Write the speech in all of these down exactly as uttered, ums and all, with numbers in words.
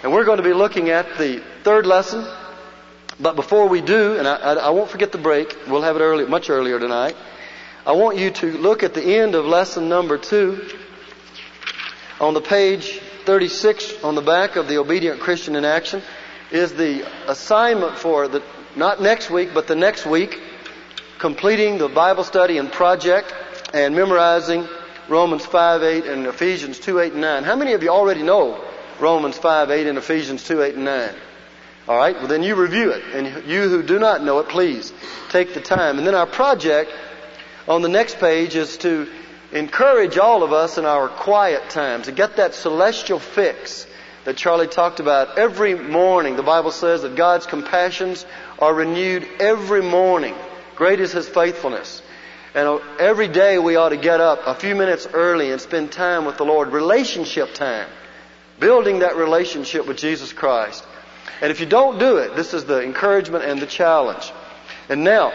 And we're going to be looking at the third lesson. But before we do, and I, I, I won't forget the break, we'll have it early, much earlier tonight. I want you to look at the end of lesson number two on the page thirty-six on the back of the Obedient Christian in Action is the assignment for the, not next week, but the next week, completing the Bible study and project and memorizing Romans five eight and Ephesians two eight and nine. How many of you already know Romans five eight and Ephesians two eight and nine? All right, well then you review it. And you who do not know it, please take the time. And then our project on the next page is to encourage all of us in our quiet times to get that celestial fix that Charlie talked about every morning. The Bible says that God's compassions are renewed every morning. Great is His faithfulness. And every day we ought to get up a few minutes early and spend time with the Lord. Relationship time. Building that relationship with Jesus Christ. And if you don't do it, this is the encouragement and the challenge. And now,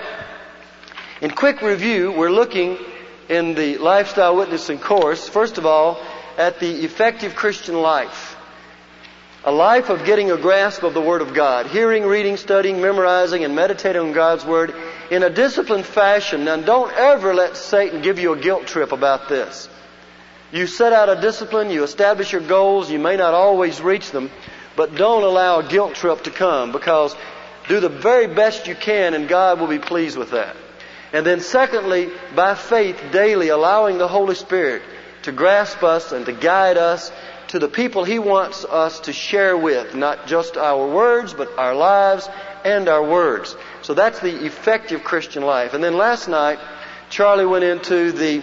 in quick review, we're looking in the Lifestyle Witnessing course, first of all, at the effective Christian life. A life of getting a grasp of the Word of God. Hearing, reading, studying, memorizing, and meditating on God's Word in a disciplined fashion. Now, don't ever let Satan give you a guilt trip about this. You set out a discipline, you establish your goals, you may not always reach them, but don't allow a guilt trip to come, because do the very best you can and God will be pleased with that. And then secondly, by faith daily allowing the Holy Spirit to grasp us and to guide us to the people He wants us to share with. Not just our words, but our lives and our words. So that's the effective Christian life. And then last night, Charlie went into the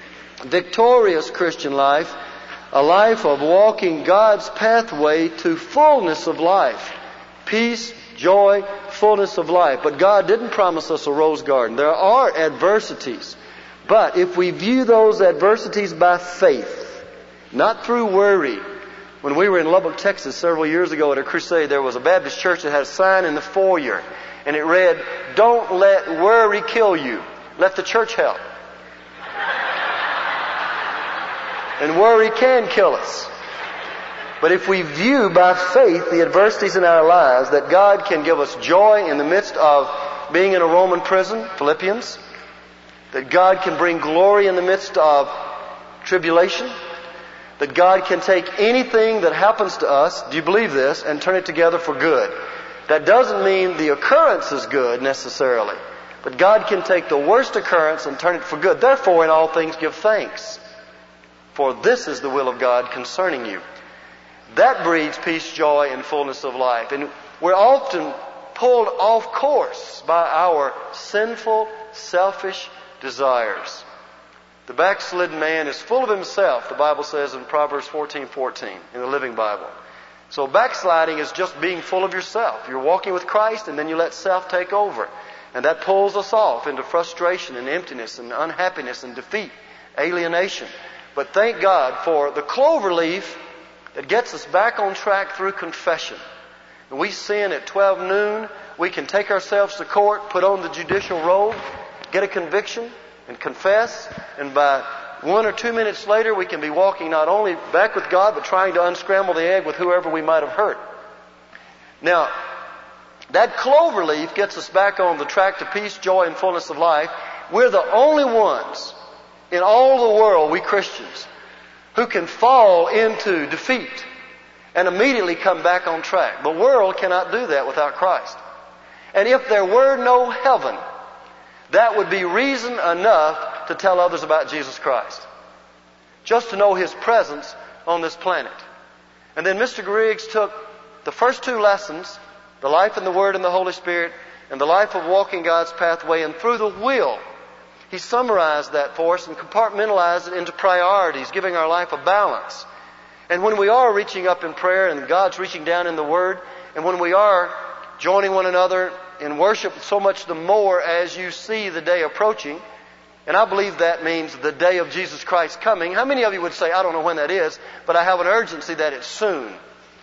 victorious Christian life, a life of walking God's pathway to fullness of life. Peace, joy, fullness of life. But God didn't promise us a rose garden. There are adversities. But if we view those adversities by faith, not through worry. When we were in Lubbock, Texas several years ago at a crusade, there was a Baptist church that had a sign in the foyer. And it read, "Don't let worry kill you. Let the church help." And worry can kill us. But if we view by faith the adversities in our lives, that God can give us joy in the midst of being in a Roman prison, Philippians, that God can bring glory in the midst of tribulation, that God can take anything that happens to us, do you believe this, and turn it together for good. That doesn't mean the occurrence is good necessarily, but God can take the worst occurrence and turn it for good. Therefore, in all things give thanks, for this is the will of God concerning you. That breeds peace, joy, and fullness of life. And we're often pulled off course by our sinful, selfish desires. The backslidden man is full of himself, the Bible says in Proverbs fourteen fourteen in the Living Bible. So backsliding is just being full of yourself. You're walking with Christ and then you let self take over. And that pulls us off into frustration and emptiness and unhappiness and defeat, alienation. But thank God for the clover leaf that gets us back on track through confession. When we sin at twelve noon, we can take ourselves to court, put on the judicial robe, get a conviction, and confess. And by one or two minutes later, we can be walking not only back with God, but trying to unscramble the egg with whoever we might have hurt. Now, that clover leaf gets us back on the track to peace, joy, and fullness of life. We're the only ones in all the world, we Christians, who can fall into defeat and immediately come back on track. The world cannot do that without Christ. And if there were no heaven, that would be reason enough to tell others about Jesus Christ. Just to know His presence on this planet. And then Mister Griggs took the first two lessons, the life in the Word and the Holy Spirit, and the life of walking God's pathway, and through the will, he summarized that for us and compartmentalized it into priorities, giving our life a balance. And when we are reaching up in prayer and God's reaching down in the Word, and when we are joining one another in worship so much the more as you see the day approaching, and I believe that means the day of Jesus Christ coming. How many of you would say, I don't know when that is, but I have an urgency that it's soon?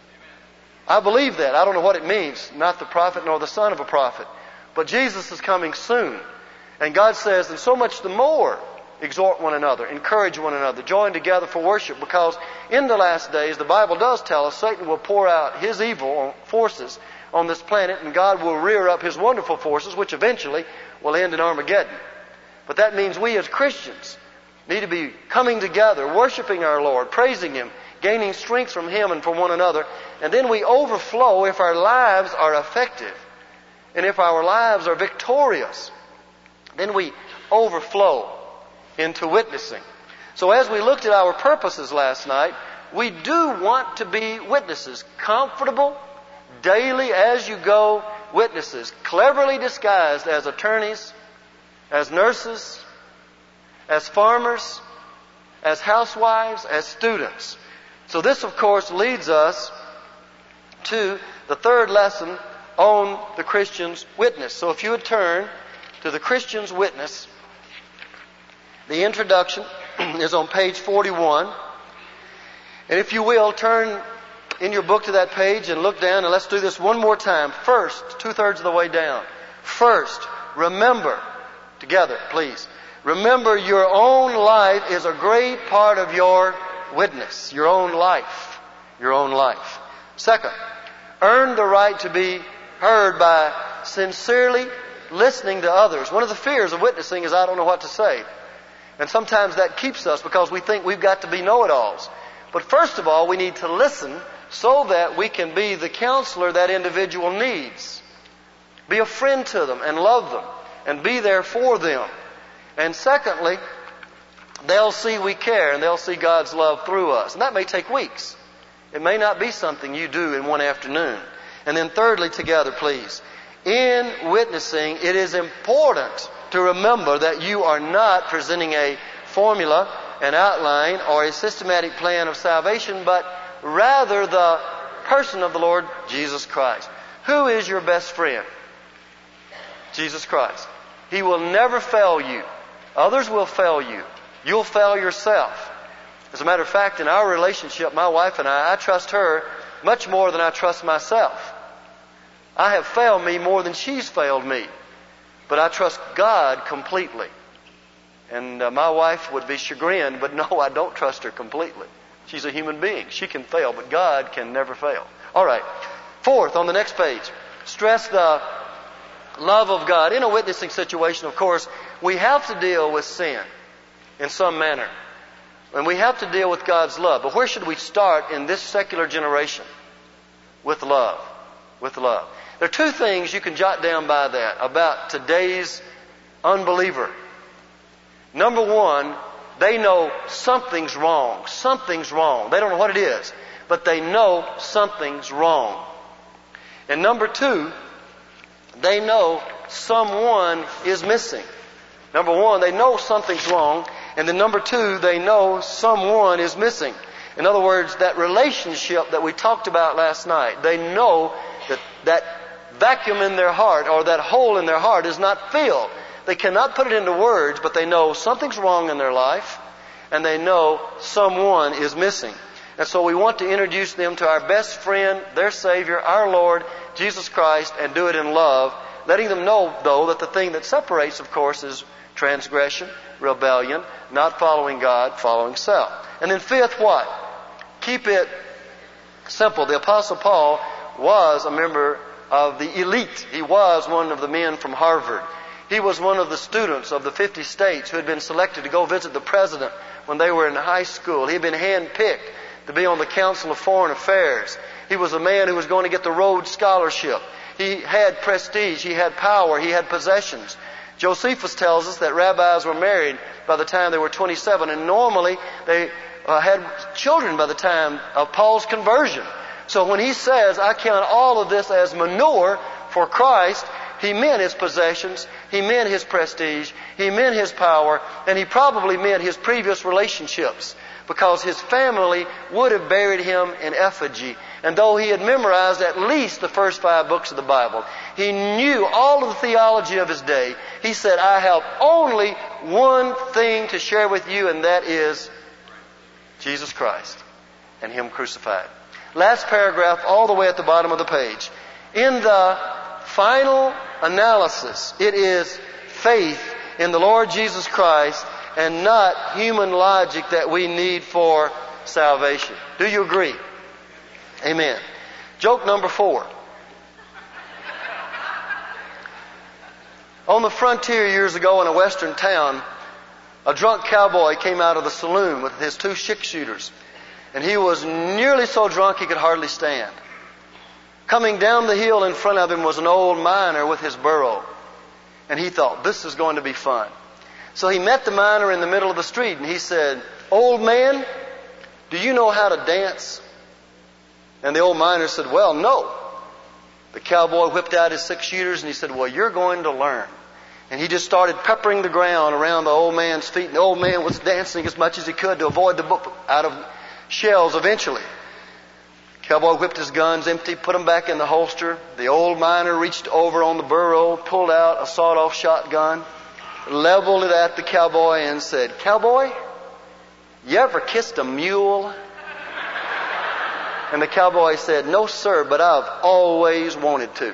I believe that. I don't know what it means. Not the prophet nor the son of a prophet. But Jesus is coming soon. And God says, and so much the more exhort one another, encourage one another, join together for worship, because in the last days, the Bible does tell us, Satan will pour out his evil forces on this planet, and God will rear up his wonderful forces, which eventually will end in Armageddon. But that means we as Christians need to be coming together, worshiping our Lord, praising Him, gaining strength from Him and from one another, and then we overflow if our lives are effective, and if our lives are victorious, then we overflow into witnessing. So as we looked at our purposes last night, we do want to be witnesses, comfortable, daily as you go witnesses, cleverly disguised as attorneys, as nurses, as farmers, as housewives, as students. So this, of course, leads us to the third lesson on the Christian's witness. So if you would turn to the Christian's witness, the introduction is on page forty-one. And if you will, turn in your book to that page and look down, and let's do this one more time. First, two-thirds of the way down. First, remember, together, please, remember your own life is a great part of your witness. Your own life. Your own life. Second, earn the right to be heard by sincerely listening to others. One of the fears of witnessing is I don't know what to say. And sometimes that keeps us because we think we've got to be know-it-alls. But first of all, we need to listen so that we can be the counselor that individual needs. Be a friend to them and love them and be there for them. And secondly, they'll see we care and they'll see God's love through us. And that may take weeks. It may not be something you do in one afternoon. And then thirdly, together, please, in witnessing, it is important to remember that you are not presenting a formula, an outline, or a systematic plan of salvation, but rather the person of the Lord Jesus Christ. Who is your best friend? Jesus Christ. He will never fail you. Others will fail you. You'll fail yourself. As a matter of fact, in our relationship, my wife and I, I trust her much more than I trust myself. I have failed me more than she's failed me. But I trust God completely. And uh, my wife would be chagrined, but no, I don't trust her completely. She's a human being. She can fail, but God can never fail. All right. Fourth, on the next page, stress the love of God. In a witnessing situation, of course, we have to deal with sin in some manner. And we have to deal with God's love. But where should we start in this secular generation? With love. With love. There are two things you can jot down by that about today's unbeliever. Number one, they know something's wrong. Something's wrong. They don't know what it is, but they know something's wrong. And number two, they know someone is missing. Number one, they know something's wrong. And then number two, they know someone is missing. In other words, that relationship that we talked about last night, they know that that vacuum in their heart or that hole in their heart is not filled. They cannot put it into words, but they know something's wrong in their life and they know someone is missing. And so we want to introduce them to our best friend, their Savior, our Lord, Jesus Christ, and do it in love, letting them know, though, that the thing that separates, of course, is transgression, rebellion, not following God, following self. And then fifth, what? Keep it simple. The Apostle Paul was a member of the elite. He was one of the men from Harvard. He was one of the students of the fifty states who had been selected to go visit the president when they were in high school. He had been handpicked to be on the Council of Foreign Affairs. He was a man who was going to get the Rhodes Scholarship. He had prestige. He had power. He had possessions. Josephus tells us that rabbis were married by the time they were twenty-seven, and normally they uh, had children by the time of Paul's conversion. So when he says, I count all of this as manure for Christ, he meant his possessions, he meant his prestige, he meant his power, and he probably meant his previous relationships, because his family would have buried him in effigy. And though he had memorized at least the first five books of the Bible, he knew all of the theology of his day. He said, I have only one thing to share with you, and that is Jesus Christ and Him crucified. Last paragraph, all the way at the bottom of the page. In the final analysis, it is faith in the Lord Jesus Christ and not human logic that we need for salvation. Do you agree? Amen. Joke number four. On the frontier years ago in a western town, a drunk cowboy came out of the saloon with his two six shooters, and he was nearly so drunk he could hardly stand. Coming down the hill in front of him was an old miner with his burro, and he thought, this is going to be fun. So he met the miner in the middle of the street, and he said, "Old man, do you know how to dance?" And the old miner said, "Well, no." The cowboy whipped out his six shooters, and he said, "Well, you're going to learn." And he just started peppering the ground around the old man's feet. And the old man was dancing as much as he could to avoid the book out of shells eventually. Cowboy whipped his guns empty, put them back in the holster. The old miner reached over on the burro, pulled out a sawed-off shotgun, leveled it at the cowboy and said, "Cowboy, you ever kissed a mule?" And the cowboy said, "No, sir, but I've always wanted to."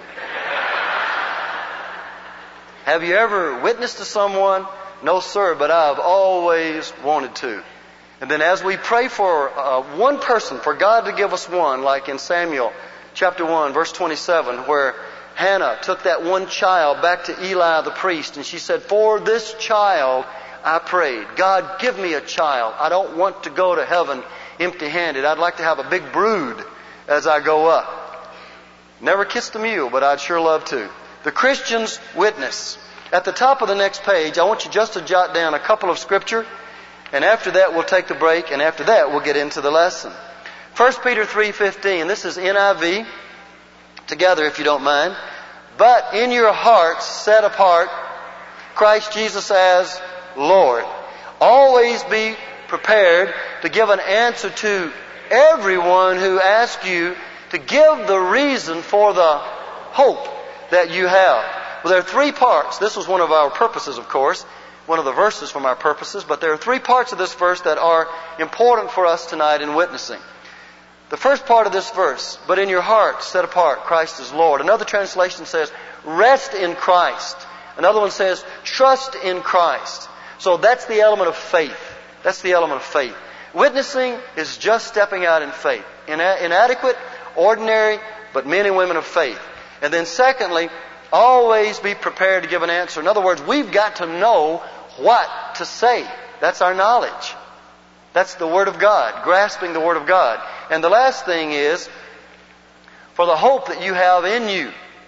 Have you ever witnessed to someone? "No, sir, but I've always wanted to." And then as we pray for uh, one person, for God to give us one, like in Samuel chapter one, verse twenty-seven, where Hannah took that one child back to Eli the priest, and she said, "For this child I prayed. God, give me a child. I don't want to go to heaven empty-handed. I'd like to have a big brood as I go up." Never kissed a mule, but I'd sure love to. The Christian's witness. At the top of the next page, I want you just to jot down a couple of scripture, and after that we'll take the break, and after that we'll get into the lesson. First Peter three fifteen, this is N I V, together if you don't mind. "But in your hearts set apart Christ Jesus as Lord. Always be prepared to give an answer to everyone who asks you to give the reason for the hope that you have." Well, there are three parts. This was one of our purposes, of course, one of the verses from our purposes, but there are three parts of this verse that are important for us tonight in witnessing. The first part of this verse, "But in your heart set apart Christ as Lord." Another translation says, "Rest in Christ." Another one says, "Trust in Christ." So that's the element of faith. That's the element of faith. Witnessing is just stepping out in faith. Ina- inadequate, ordinary, but men and women of faith. And then secondly, always be prepared to give an answer. In other words, we've got to know what to say. That's our knowledge. That's the Word of God, grasping the Word of God. And the last thing is, for the hope that you have in you.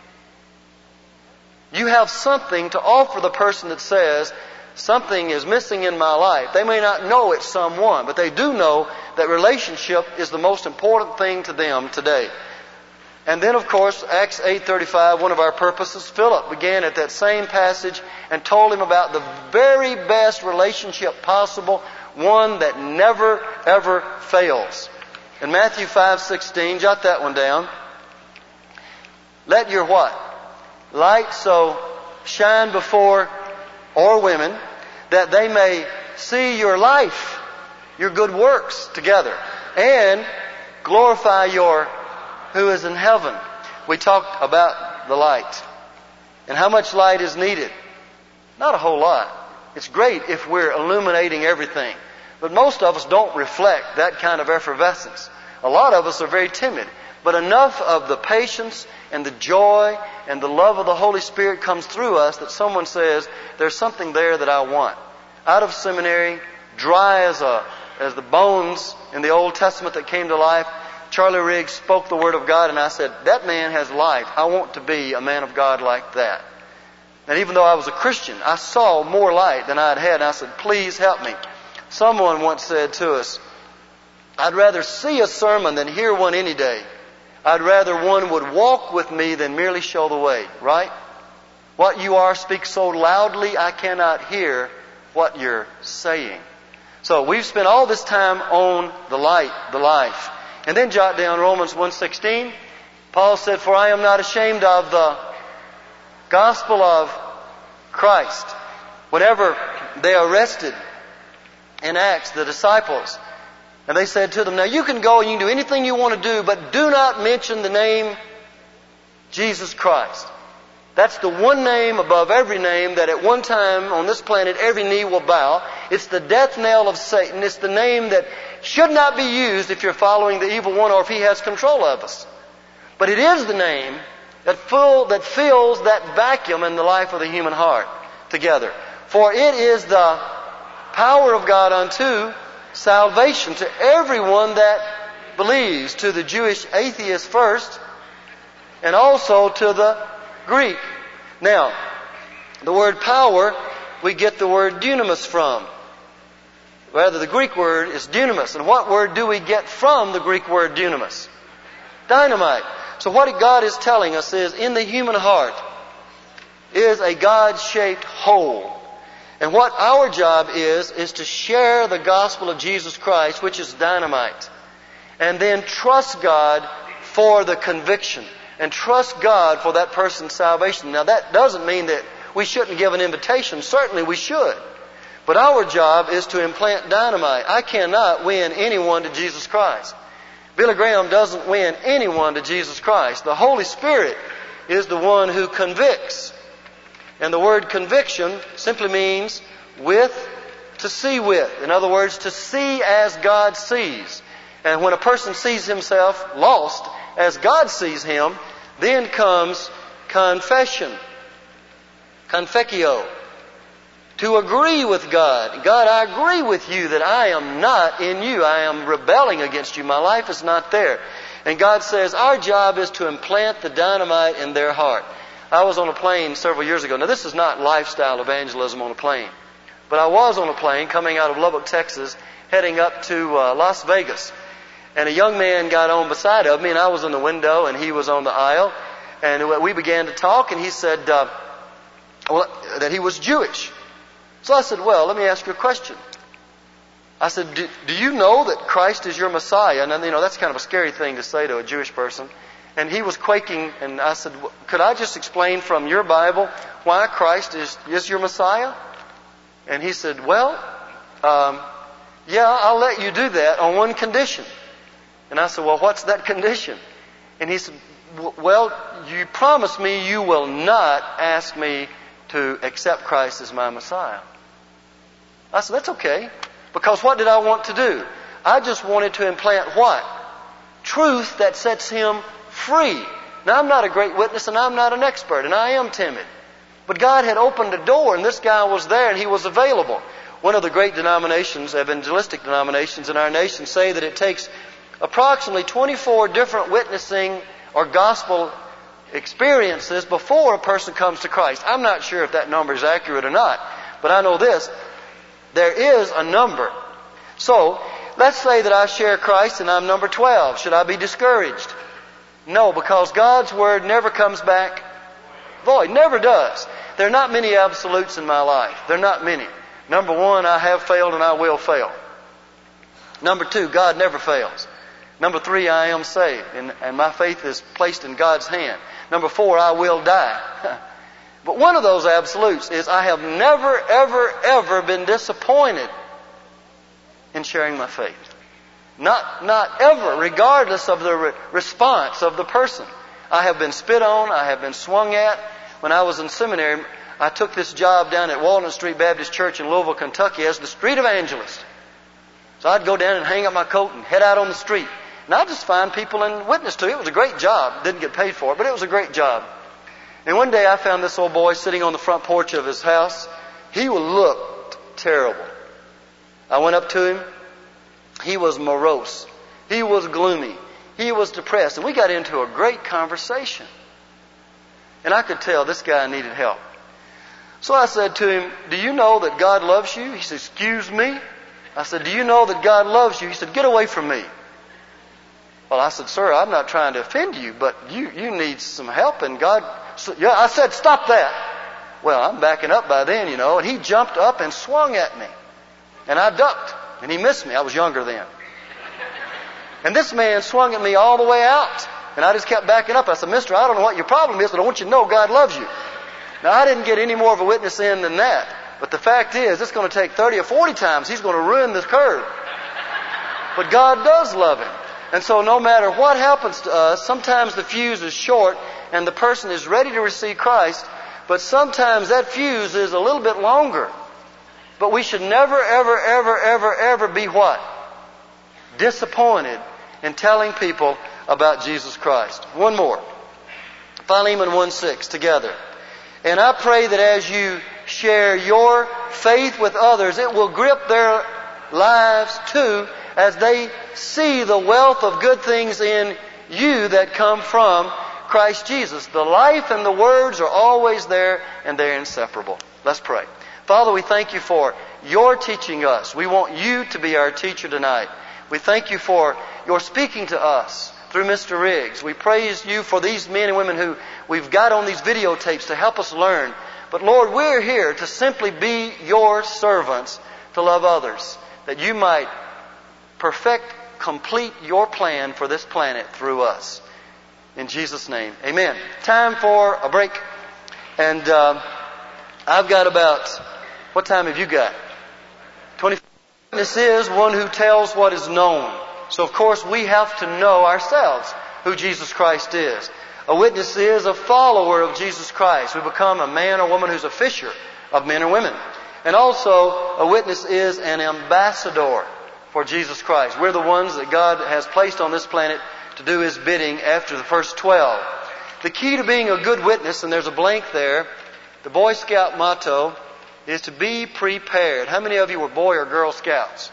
You have something to offer the person that says, something is missing in my life. They may not know it's someone, but they do know that relationship is the most important thing to them today. And then, of course, Acts eight thirty-five, one of our purposes, Philip began at that same passage and told him about the very best relationship possible, one that never, ever fails. In Matthew five sixteen, jot that one down. "Let your" what? "Light so shine before," or women, "that they may see your life, your good works together, and glorify your who is in heaven." We talked about the light and how much light is needed. Not a whole lot. It's great if we're illuminating everything, but most of us don't reflect that kind of effervescence. A lot of us are very timid, but enough of the patience and the joy and the love of the Holy Spirit comes through us that someone says, "There's something there that I want." Out of seminary, dry as a as the bones in the Old Testament that came to life, Charlie Riggs spoke the Word of God, and I said, "That man has life. I want to be a man of God like that." And even though I was a Christian, I saw more light than I'd had, and I said, "Please help me." Someone once said to us, "I'd rather see a sermon than hear one any day. I'd rather one would walk with me than merely show the way." Right? What you are speaks so loudly I cannot hear what you're saying. So we've spent all this time on the light, the life. And then jot down Romans one sixteen. Paul said, "For I am not ashamed of the gospel of Christ." Whenever they arrested in Acts the disciples, and they said to them, "Now you can go and you can do anything you want to do, but do not mention the name Jesus Christ." That's the one name above every name that at one time on this planet every knee will bow. It's the death knell of Satan. It's the name that should not be used if you're following the evil one or if he has control of us. But it is the name that, full, that fills that vacuum in the life of the human heart together. For it is the power of God unto salvation to everyone that believes, to the Jewish atheist first, and also to the Greek. Now, the word power, we get the word dunamis from. Rather, the Greek word is dunamis. And what word do we get from the Greek word dunamis? Dynamite. So what God is telling us is, in the human heart is a God-shaped hole. And what our job is, is to share the gospel of Jesus Christ, which is dynamite. And then trust God for the conviction. And trust God for that person's salvation. Now that doesn't mean that we shouldn't give an invitation. Certainly we should. But our job is to implant dynamite. I cannot win anyone to Jesus Christ. Billy Graham doesn't win anyone to Jesus Christ. The Holy Spirit is the one who convicts. And the word conviction simply means with, to see with. In other words, to see as God sees. And when a person sees himself lost as God sees him, then comes confession. Confeccio. To agree with God. God, I agree with you that I am not in you. I am rebelling against you. My life is not there. And God says our job is to implant the dynamite in their heart. I was on a plane several years ago. Now this is not lifestyle evangelism on a plane. But I was on a plane coming out of Lubbock, Texas, heading up to uh, Las Vegas. And a young man got on beside of me, and I was in the window, and he was on the aisle. And we began to talk, and he said uh, well, that he was Jewish. So I said, well, let me ask you a question. I said, do, do you know that Christ is your Messiah? And, you know, that's kind of a scary thing to say to a Jewish person. And he was quaking, and I said, could I just explain from your Bible why Christ is, is your Messiah? And he said, well, um, yeah, I'll let you do that on one condition. And I said, well, what's that condition? And he said, well, you promise me you will not ask me to accept Christ as my Messiah. I said, that's okay. Because what did I want to do? I just wanted to implant what? Truth that sets him free. Now, I'm not a great witness and I'm not an expert and I am timid. But God had opened a door and this guy was there and he was available. One of the great denominations, evangelistic denominations in our nation, say that it takes approximately twenty-four different witnessing or gospel experiences before a person comes to Christ. I'm not sure if that number is accurate or not, but I know this. There is a number. So, let's say that I share Christ and I'm number twelve. Should I be discouraged? No, because God's Word never comes back void. Never does. There are not many absolutes in my life. There are not many. Number one, I have failed and I will fail. Number two, God never fails. Number three, I am saved, and, and my faith is placed in God's hand. Number four, I will die. But one of those absolutes is I have never, ever, ever been disappointed in sharing my faith. Not, not ever, regardless of the re- response of the person. I have been spit on, I have been swung at. When I was in seminary, I took this job down at Walnut Street Baptist Church in Louisville, Kentucky as the street evangelist. So I'd go down and hang up my coat and head out on the street. And I'd just find people and witness to it. It was a great job. Didn't get paid for it, but it was a great job. And one day I found this old boy sitting on the front porch of his house. He looked terrible. I went up to him. He was morose. He was gloomy. He was depressed. And we got into a great conversation. And I could tell this guy needed help. So I said to him, do you know that God loves you? He said, excuse me? I said, do you know that God loves you? He said, get away from me. Well, I said, sir, I'm not trying to offend you, but you, you need some help. And God, so, yeah, I said, stop that. Well, I'm backing up by then, you know. And he jumped up and swung at me. And I ducked. And he missed me. I was younger then. And this man swung at me all the way out. And I just kept backing up. I said, mister, I don't know what your problem is, but I want you to know God loves you. Now, I didn't get any more of a witness in than that. But the fact is, it's going to take thirty or forty times. He's going to ruin this curve. But God does love him. And so no matter what happens to us, sometimes the fuse is short and the person is ready to receive Christ, but sometimes that fuse is a little bit longer. But we should never, ever, ever, ever, ever be what? Disappointed in telling people about Jesus Christ. One more. Philemon one six together. And I pray that as you share your faith with others, it will grip their lives too, as they see the wealth of good things in you that come from Christ Jesus. The life and the words are always there, and they're inseparable. Let's pray. Father, we thank you for your teaching us. We want you to be our teacher tonight. We thank you for your speaking to us through Mister Riggs. We praise you for these men and women who we've got on these videotapes to help us learn. But Lord, we're here to simply be your servants, to love others, that you might perfect, complete your plan for this planet through us. In Jesus' name, amen. Time for a break. And uh, I've got about, what time have you got? twenty. This is one who tells what is known. So of course we have to know ourselves who Jesus Christ is. A witness is a follower of Jesus Christ. We become a man or woman who's a fisher of men or women. And also a witness is an ambassador for Jesus Christ. We're the ones that God has placed on this planet to do His bidding after the first twelve. The key to being a good witness, and there's a blank there, the Boy Scout motto is to be prepared. How many of you were Boy or Girl Scouts?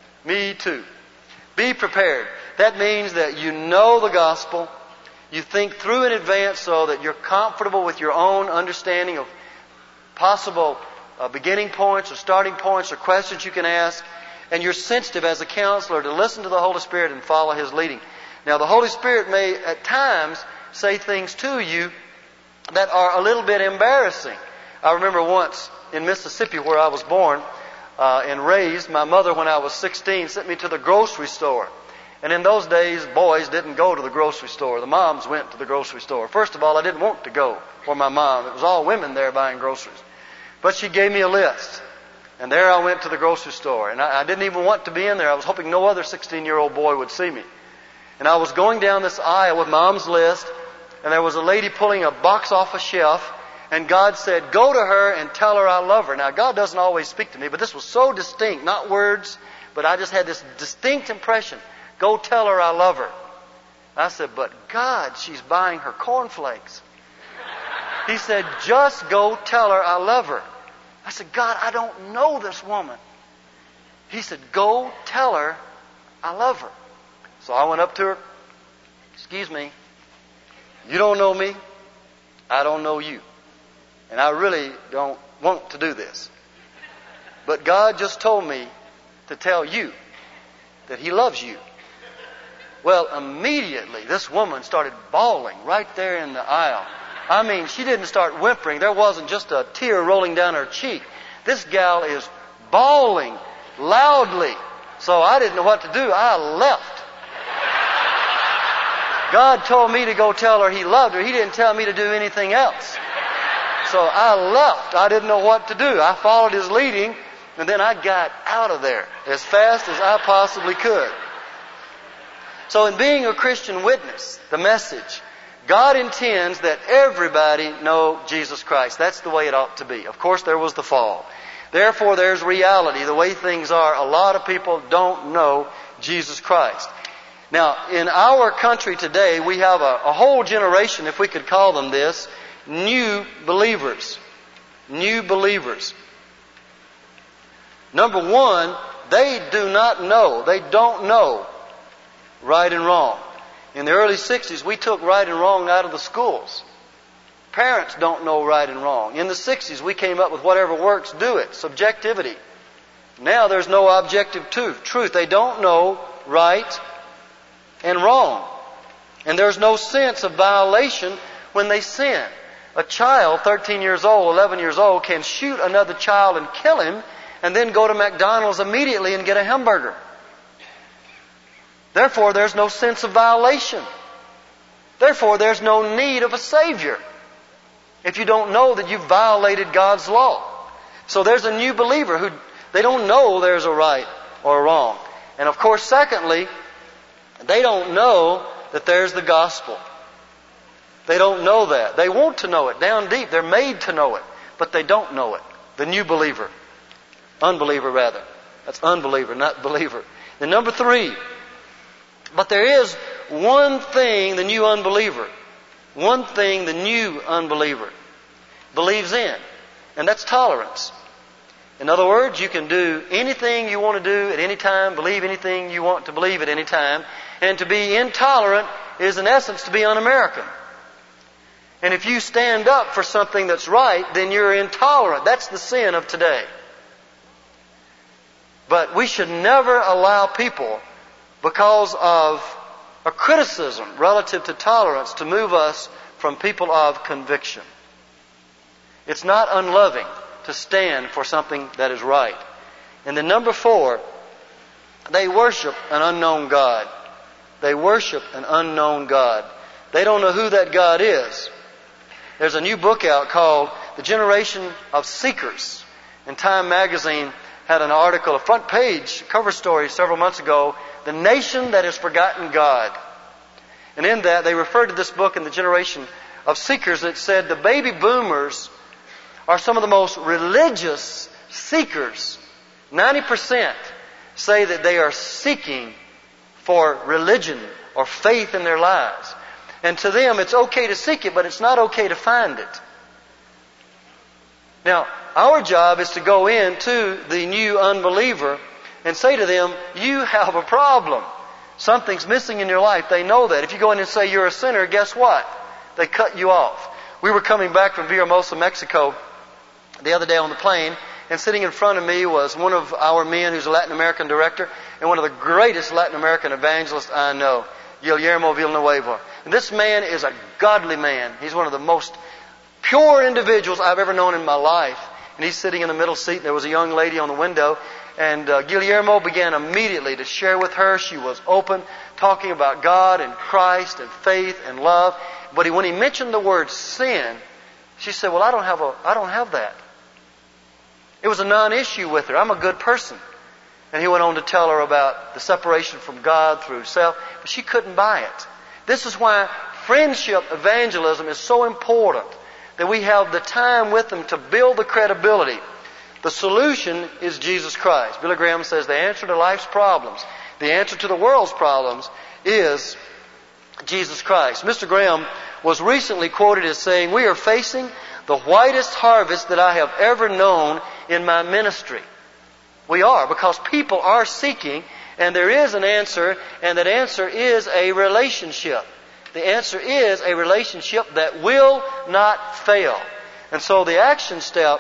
Me too. Be prepared. That means that you know the gospel. You think through in advance so that you're comfortable with your own understanding of possible uh, beginning points or starting points or questions you can ask. And you're sensitive as a counselor to listen to the Holy Spirit and follow His leading. Now, the Holy Spirit may at times say things to you that are a little bit embarrassing. I remember once in Mississippi, where I was born uh, and raised, my mother, when I was sixteen, sent me to the grocery store. And in those days, boys didn't go to the grocery store. The moms went to the grocery store. First of all, I didn't want to go for my mom. It was all women there buying groceries. But she gave me a list. And there I went to the grocery store. And I, I didn't even want to be in there. I was hoping no other sixteen-year-old boy would see me. And I was going down this aisle with Mom's list, and there was a lady pulling a box off a shelf, and God said, go to her and tell her I love her. Now, God doesn't always speak to me, but this was so distinct, not words, but I just had this distinct impression. Go tell her I love her. I said, but God, she's buying her cornflakes. He said, just go tell her I love her. I said, God, I don't know this woman. He said, go tell her I love her. So I went up to her. Excuse me. You don't know me. I don't know you. And I really don't want to do this. But God just told me to tell you that He loves you. Well, immediately this woman started bawling right there in the aisle. I mean, she didn't start whimpering. There wasn't just a tear rolling down her cheek. This gal is bawling loudly. So I didn't know what to do. I left. God told me to go tell her He loved her. He didn't tell me to do anything else. So I left. I didn't know what to do. I followed His leading, and then I got out of there as fast as I possibly could. So in being a Christian witness, the message, God intends that everybody know Jesus Christ. That's the way it ought to be. Of course, there was the fall. Therefore, there's reality. The way things are, a lot of people don't know Jesus Christ. Now, in our country today, we have a, a whole generation, if we could call them this, new believers. New believers. Number one, they do not know. They don't know right and wrong. In the early sixties, we took right and wrong out of the schools. Parents don't know right and wrong. In the sixties, we came up with whatever works, do it. Subjectivity. Now there's no objective truth. They don't know right and wrong. And there's no sense of violation when they sin. A child, thirteen years old, eleven years old, can shoot another child and kill him and then go to McDonald's immediately and get a hamburger. Therefore, there's no sense of violation. Therefore, there's no need of a Savior if you don't know that you've violated God's law. So there's a new believer who, they don't know there's a right or a wrong. And of course, secondly, They don't know that there's the gospel. They don't know that. They want to know it down deep. They're made to know it, but they don't know it. The new believer. Unbeliever, rather. That's unbeliever, not believer. And number three, but there is one thing the new unbeliever, one thing the new unbeliever believes in, and that's tolerance. In other words, you can do anything you want to do at any time, believe anything you want to believe at any time, and to be intolerant is in essence to be un-American. And if you stand up for something that's right, then you're intolerant. That's the sin of today. But we should never allow people, because of a criticism relative to tolerance, to move us from people of conviction. It's not unloving to stand for something that is right. And then number four, they worship an unknown God. They worship an unknown God. They don't know who that God is. There's a new book out called The Generation of Seekers. And Time Magazine had an article, a front page cover story several months ago, The Nation That Has Forgotten God. And in that, they referred to this book in The Generation of Seekers that said the baby boomers are some of the most religious seekers. ninety percent say that they are seeking for religion or faith in their lives. And to them, it's okay to seek it, but it's not okay to find it. Now, our job is to go into the new unbeliever and say to them, you have a problem. Something's missing in your life. They know that. If you go in and say you're a sinner, guess what? They cut you off. We were coming back from Villahermosa, Mexico the other day on the plane, and sitting in front of me was one of our men who's a Latin American director and one of the greatest Latin American evangelists I know, Guillermo Villanueva. And this man is a godly man. He's one of the most pure individuals I've ever known in my life. And he's sitting in the middle seat, and there was a young lady on the window. And uh, Guillermo began immediately to share with her. She was open, talking about God and Christ and faith and love. But he, when he mentioned the word sin, she said, well, I don't have a, I don't have that. It was a non-issue with her. I'm a good person. And he went on to tell her about the separation from God through self, but she couldn't buy it. This is why friendship evangelism is so important, that we have the time with them to build the credibility. The solution is Jesus Christ. Billy Graham says the answer to life's problems, the answer to the world's problems, is Jesus Christ. Mister Graham was recently quoted as saying, we are facing the whitest harvest that I have ever known in my ministry. We are, because people are seeking, and there is an answer, and that answer is a relationship. The answer is a relationship that will not fail. And so the action step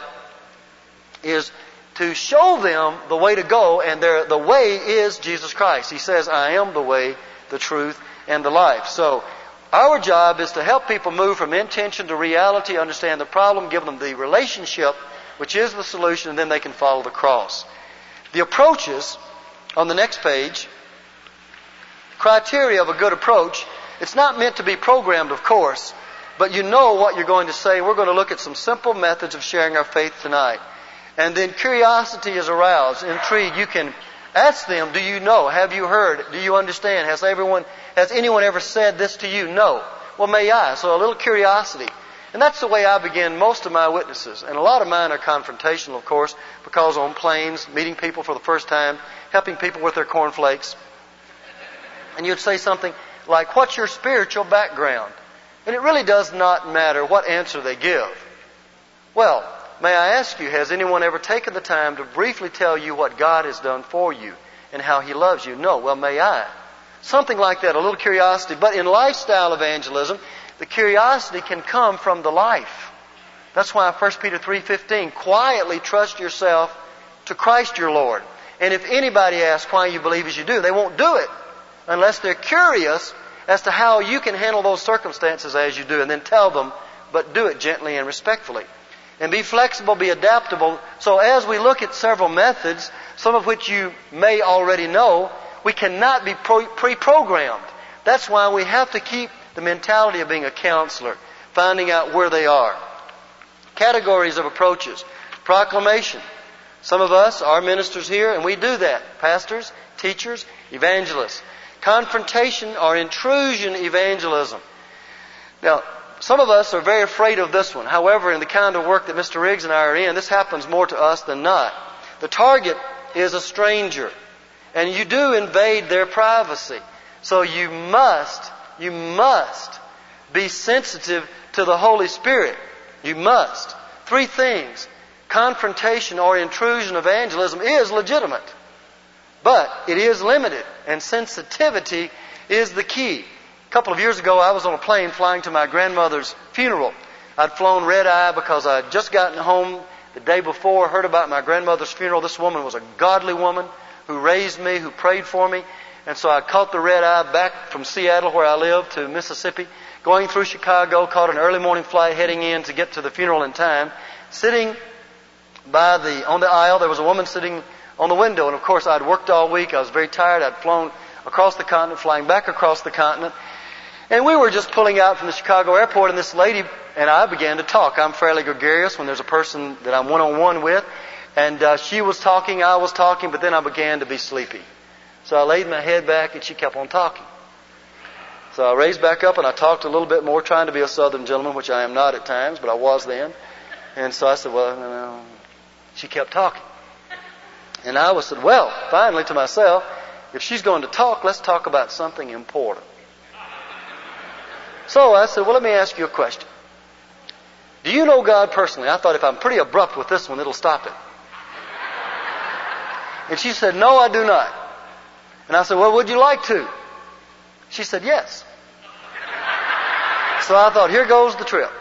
is to show them the way to go, and their, the way is Jesus Christ. He says, I am the way, the truth, and the life. So our job is to help people move from intention to reality, understand the problem, give them the relationship, which is the solution, and then they can follow the cross. The approaches on the next page, criteria of a good approach. It's not meant to be programmed, of course, but you know what you're going to say. We're going to look at some simple methods of sharing our faith tonight. And then curiosity is aroused, intrigue. You can ask them, do you know? Have you heard? Do you understand? Has everyone, has anyone ever said this to you? No. Well, may I? So a little curiosity. And that's the way I begin most of my witnesses. And a lot of mine are confrontational, of course, because on planes, meeting people for the first time, helping people with their cornflakes. And you'd say something like, what's your spiritual background? And it really does not matter what answer they give. Well, may I ask you, has anyone ever taken the time to briefly tell you what God has done for you and how He loves you? No. Well, may I? Something like that, a little curiosity. But in lifestyle evangelism, the curiosity can come from the life. That's why First Peter three fifteen, quietly trust yourself to Christ your Lord. And if anybody asks why you believe as you do, they won't do it unless they're curious as to how you can handle those circumstances as you do. And then tell them, but do it gently and respectfully. And be flexible, be adaptable. So as we look at several methods, some of which you may already know, we cannot be pre-programmed. That's why we have to keep the mentality of being a counselor, finding out where they are. Categories of approaches. Proclamation. Some of us are ministers here, and we do that. Pastors, teachers, evangelists. Confrontation or intrusion evangelism. Now, some of us are very afraid of this one. However, in the kind of work that Mister Riggs and I are in, this happens more to us than not. The target is a stranger, and you do invade their privacy. So you must, you must be sensitive to the Holy Spirit. You must. Three things. Confrontation or intrusion evangelism is legitimate, but it is limited, and sensitivity is the key. A couple of years ago, I was on a plane flying to my grandmother's funeral. I'd flown red-eye because I'd just gotten home the day before, heard about my grandmother's funeral. This woman was a godly woman who raised me, who prayed for me. And so I caught the red-eye back from Seattle, where I live, to Mississippi, going through Chicago, caught an early morning flight heading in to get to the funeral in time. Sitting by the, on the aisle, there was a woman sitting on the window. And of course, I'd worked all week. I was very tired. I'd flown across the continent, flying back across the continent. And we were just pulling out from the Chicago airport, and this lady and I began to talk. I'm fairly gregarious when there's a person that I'm one-on-one with. And uh, she was talking, I was talking, but then I began to be sleepy. So I laid my head back, and she kept on talking. So I raised back up, and I talked a little bit more, trying to be a Southern gentleman, which I am not at times, but I was then. And so I said, well, no, no. She kept talking. And I was said, well, finally to myself, if she's going to talk, let's talk about something important. So I said, well, let me ask you a question. Do you know God personally? I thought if I'm pretty abrupt with this one, it'll stop it. And she said, no, I do not. And I said, well, would you like to? She said, yes. So I thought, here goes the trip.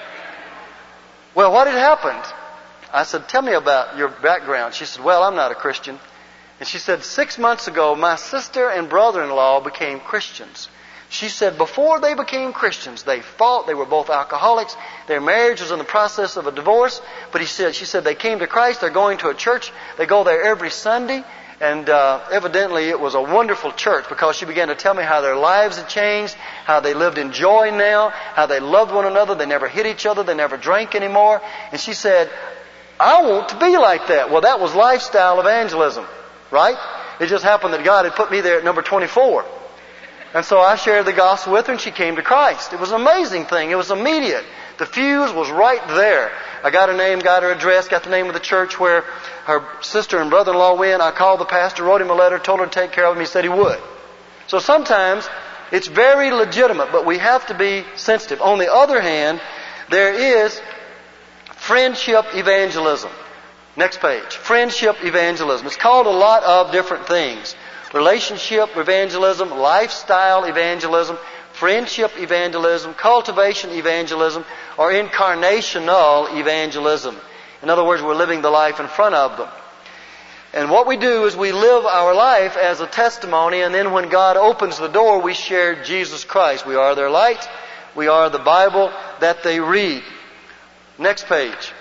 Well, what had happened? I said, tell me about your background. She said, well, I'm not a Christian. And she said, six months ago, my sister and brother-in-law became Christians. She said before they became Christians, they fought. They were both alcoholics. Their marriage was in the process of a divorce. But he said, she said they came to Christ. They're going to a church. They go there every Sunday. And uh, evidently it was a wonderful church, because she began to tell me how their lives had changed, how they lived in joy now, how they loved one another. They never hit each other. They never drank anymore. And she said, I want to be like that. Well, that was lifestyle evangelism, right? It just happened that God had put me there at number twenty-four. And so I shared the gospel with her, and she came to Christ. It was an amazing thing. It was immediate. The fuse was right there. I got her name, got her address, got the name of the church where her sister and brother-in-law went. I called the pastor, wrote him a letter, told her to take care of him. He said he would. So sometimes it's very legitimate, but we have to be sensitive. On the other hand, there is friendship evangelism. Next page. Friendship evangelism. It's called a lot of different things. Relationship evangelism, lifestyle evangelism, friendship evangelism, cultivation evangelism, or incarnational evangelism. In other words, we're living the life in front of them. And what we do is we live our life as a testimony, and then when God opens the door, we share Jesus Christ. We are their light. We are the Bible that they read. Next page.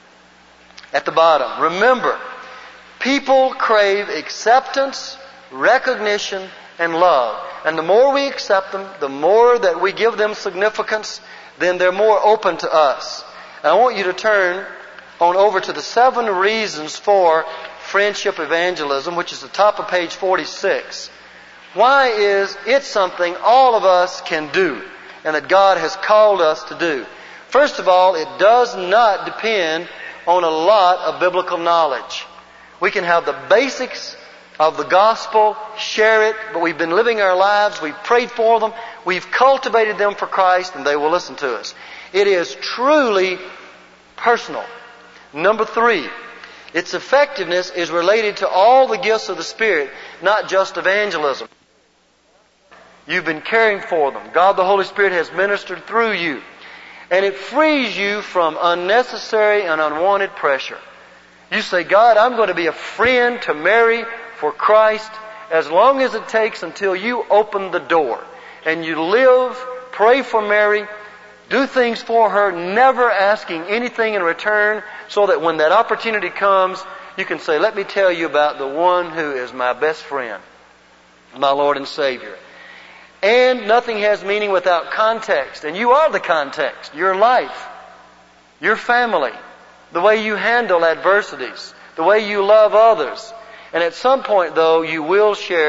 At the bottom. Remember, people crave acceptance, recognition, and love. And the more we accept them, the more that we give them significance, then they're more open to us. And I want you to turn on over to the seven reasons for friendship evangelism, which is the top of page forty-six. Why is it something all of us can do and that God has called us to do? First of all, it does not depend on a lot of biblical knowledge. We can have the basics of the gospel, share it, but we've been living our lives, we've prayed for them, we've cultivated them for Christ, and they will listen to us. It is truly personal. Number three, its effectiveness is related to all the gifts of the Spirit, not just evangelism. You've been caring for them. God the Holy Spirit has ministered through you. And it frees you from unnecessary and unwanted pressure. You say, God, I'm going to be a friend to Mary for Christ as long as it takes until you open the door. And you live, pray for Mary, do things for her, never asking anything in return, so that when that opportunity comes, you can say, let me tell you about the one who is my best friend, my Lord and Savior. And nothing has meaning without context. And you are the context. Your life, your family, the way you handle adversities, the way you love others. And at some point, though, you will share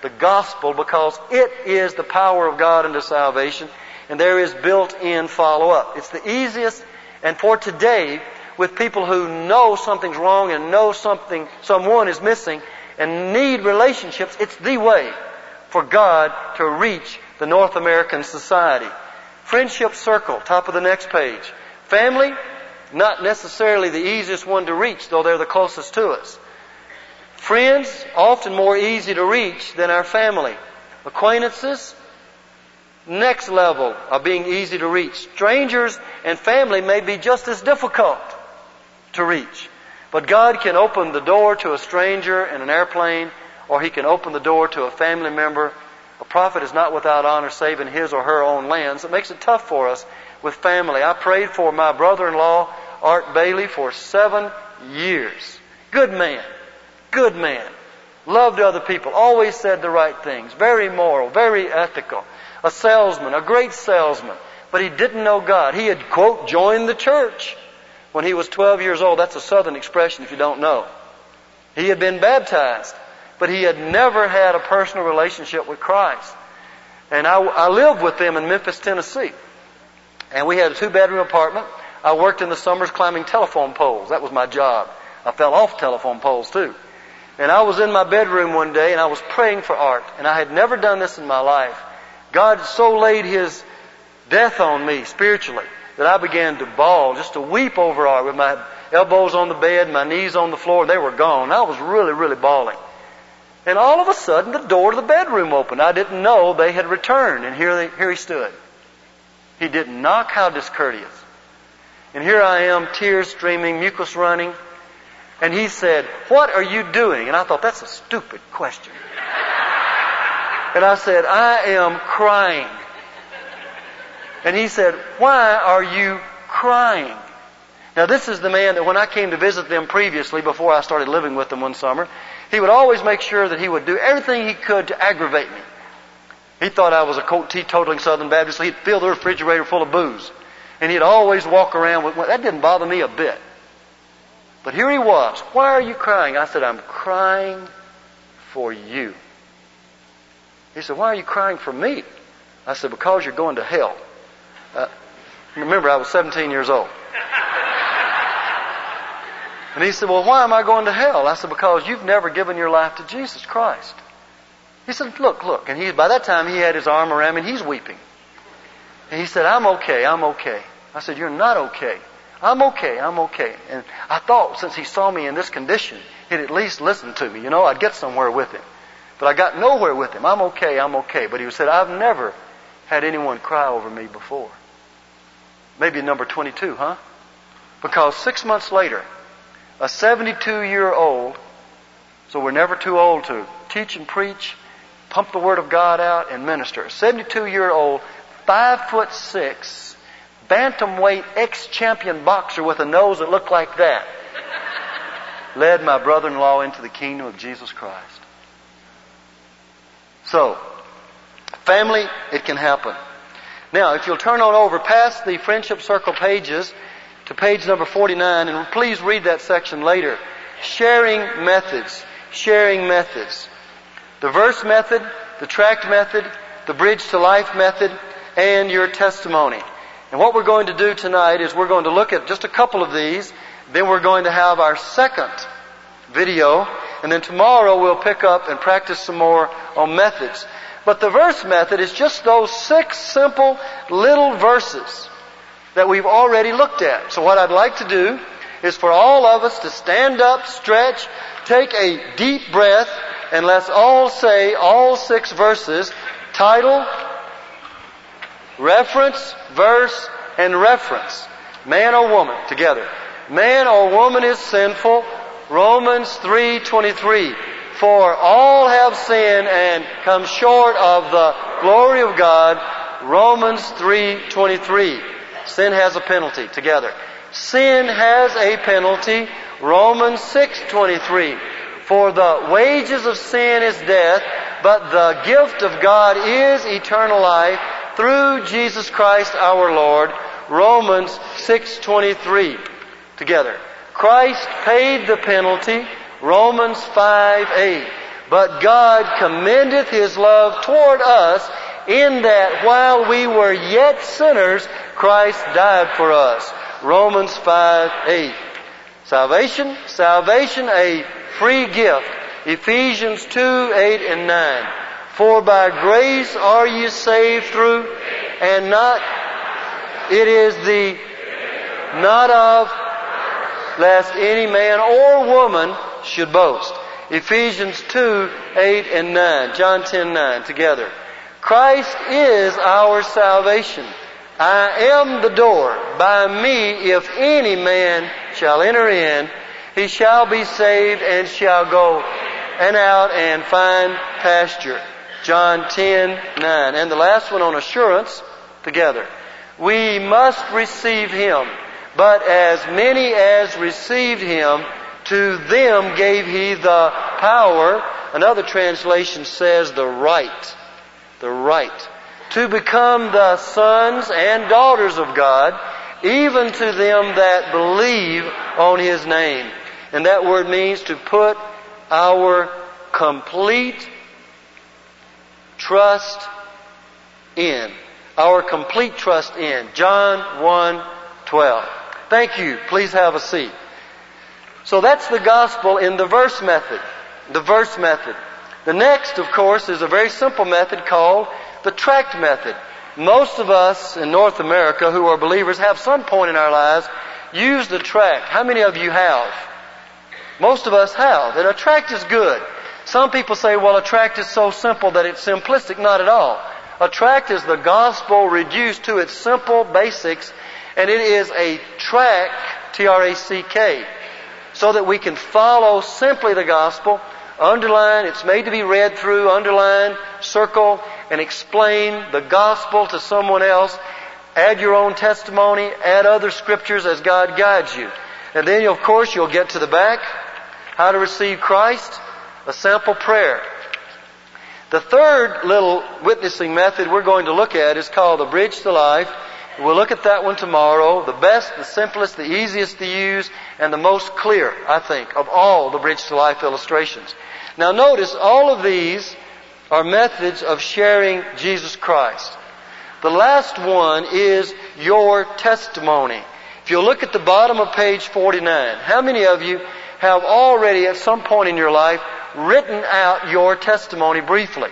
the gospel, because it is the power of God unto salvation, and there is built-in follow-up. It's the easiest, and for today, with people who know something's wrong and know something, someone is missing, and need relationships, it's the way for God to reach the North American society. Friendship circle, top of the next page. Family, not necessarily the easiest one to reach, though they're the closest to us. Friends, often more easy to reach than our family. Acquaintances, next level of being easy to reach. Strangers and family may be just as difficult to reach. But God can open the door to a stranger in an airplane, or He can open the door to a family member. A prophet is not without honor save in his or her own lands. It makes it tough for us with family. I prayed for my brother-in-law, Art Bailey, for seven years. Good man. Good man. Loved other people. Always said the right things. Very moral. Very ethical. A salesman. A great salesman. But he didn't know God. He had, quote, joined the church when he was twelve years old. That's a southern expression if you don't know. He had been baptized, but he had never had a personal relationship with Christ. And I, I lived with them in Memphis, Tennessee. And we had a two-bedroom apartment. I worked in the summers climbing telephone poles. That was my job. I fell off telephone poles too. And I was in my bedroom one day and I was praying for Art. And I had never done this in my life. God so laid His death on me spiritually that I began to bawl, just to weep over Art with my elbows on the bed, my knees on the floor. They were gone. I was really, really bawling. And all of a sudden the door to the bedroom opened. I didn't know they had returned. And here, they, here he stood. He didn't knock. How discourteous. And here I am, tears streaming, mucus running. And he said, "What are you doing?" And I thought, that's a stupid question. And I said, "I am crying." And he said, "Why are you crying?" Now this is the man that when I came to visit them previously, before I started living with them one summer, he would always make sure that he would do everything he could to aggravate me. He thought I was a quote, teetotaling Southern Baptist, so he'd fill the refrigerator full of booze. And he'd always walk around with, well, that didn't bother me a bit. But here he was. "Why are you crying?" I said, "I'm crying for you." He said, "Why are you crying for me?" I said, "Because you're going to hell." Uh, remember, I was seventeen years old. And he said, "Well, why am I going to hell?" I said, "Because you've never given your life to Jesus Christ." He said, "Look, look." And he, by that time he had his arm around me and he's weeping. And he said, "I'm okay, I'm okay." I said, "You're not okay." "I'm okay, I'm okay." And I thought since he saw me in this condition, he'd at least listen to me. You know, I'd get somewhere with him. But I got nowhere with him. "I'm okay, I'm okay." But he said, "I've never had anyone cry over me before." Maybe number twenty-two, huh? Because six months later, a seventy-two-year-old, so we're never too old to teach and preach, pump the Word of God out, and minister. A seventy-two-year-old, five foot six, bantamweight ex-champion boxer with a nose that looked like that, led my brother-in-law into the kingdom of Jesus Christ. So, family, it can happen. Now, if you'll turn on over past the Friendship Circle pages to page number forty-nine, and please read that section later. Sharing methods. Sharing methods. The verse method, the tract method, the bridge to life method, and your testimony. And what we're going to do tonight is we're going to look at just a couple of these. Then we're going to have our second video. And then tomorrow we'll pick up and practice some more on methods. But the verse method is just those six simple little verses that we've already looked at. So what I'd like to do is for all of us to stand up, stretch, take a deep breath, and let's all say all six verses. Title, reference, verse, and reference. Man or woman, together. Man or woman is sinful. Romans three twenty-three. For all have sinned and come short of the glory of God. Romans three twenty-three. Sin has a penalty. Together. Sin has a penalty. Romans six twenty-three. For the wages of sin is death, but the gift of God is eternal life through Jesus Christ our Lord. Romans six twenty-three. Together. Christ paid the penalty. Romans five eight. But God commendeth His love toward us, in that while we were yet sinners, Christ died for us. Romans five eight. Salvation, salvation, a free gift. Ephesians two eight and nine. For by grace are you saved through, and not, it is the not of, lest any man or woman should boast. Ephesians two eight and nine. John ten nine together. Christ is our salvation. I am the door. By me, if any man shall enter in, he shall be saved and shall go and out and find pasture. John ten nine. And the last one on assurance, together. We must receive Him. But as many as received Him, to them gave He the power. Another translation says the right. The right. To become the sons and daughters of God, even to them that believe on His name. And that word means to put our complete trust in. Our complete trust in. John one twelve. Thank you. Please have a seat. So that's the gospel in the verse method. The verse method. The next, of course, is a very simple method called the tract method. Most of us in North America who are believers have some point in our lives used a tract. How many of you have? Most of us have. And a tract is good. Some people say, well, a tract is so simple that it's simplistic. Not at all. A tract is the gospel reduced to its simple basics, and it is a track, T R A C K, so that we can follow simply the gospel. Underline, it's made to be read through, underline, circle, and explain the gospel to someone else. Add your own testimony, add other scriptures as God guides you. And then, of course, you'll get to the back. How to receive Christ, a sample prayer. The third little witnessing method we're going to look at is called the Bridge to Life. We'll look at that one tomorrow. The best, the simplest, the easiest to use, and the most clear, I think, of all the Bridge to Life illustrations. Now notice, all of these are methods of sharing Jesus Christ. The last one is your testimony. If you look at the bottom of page forty-nine, how many of you have already at some point in your life written out your testimony briefly?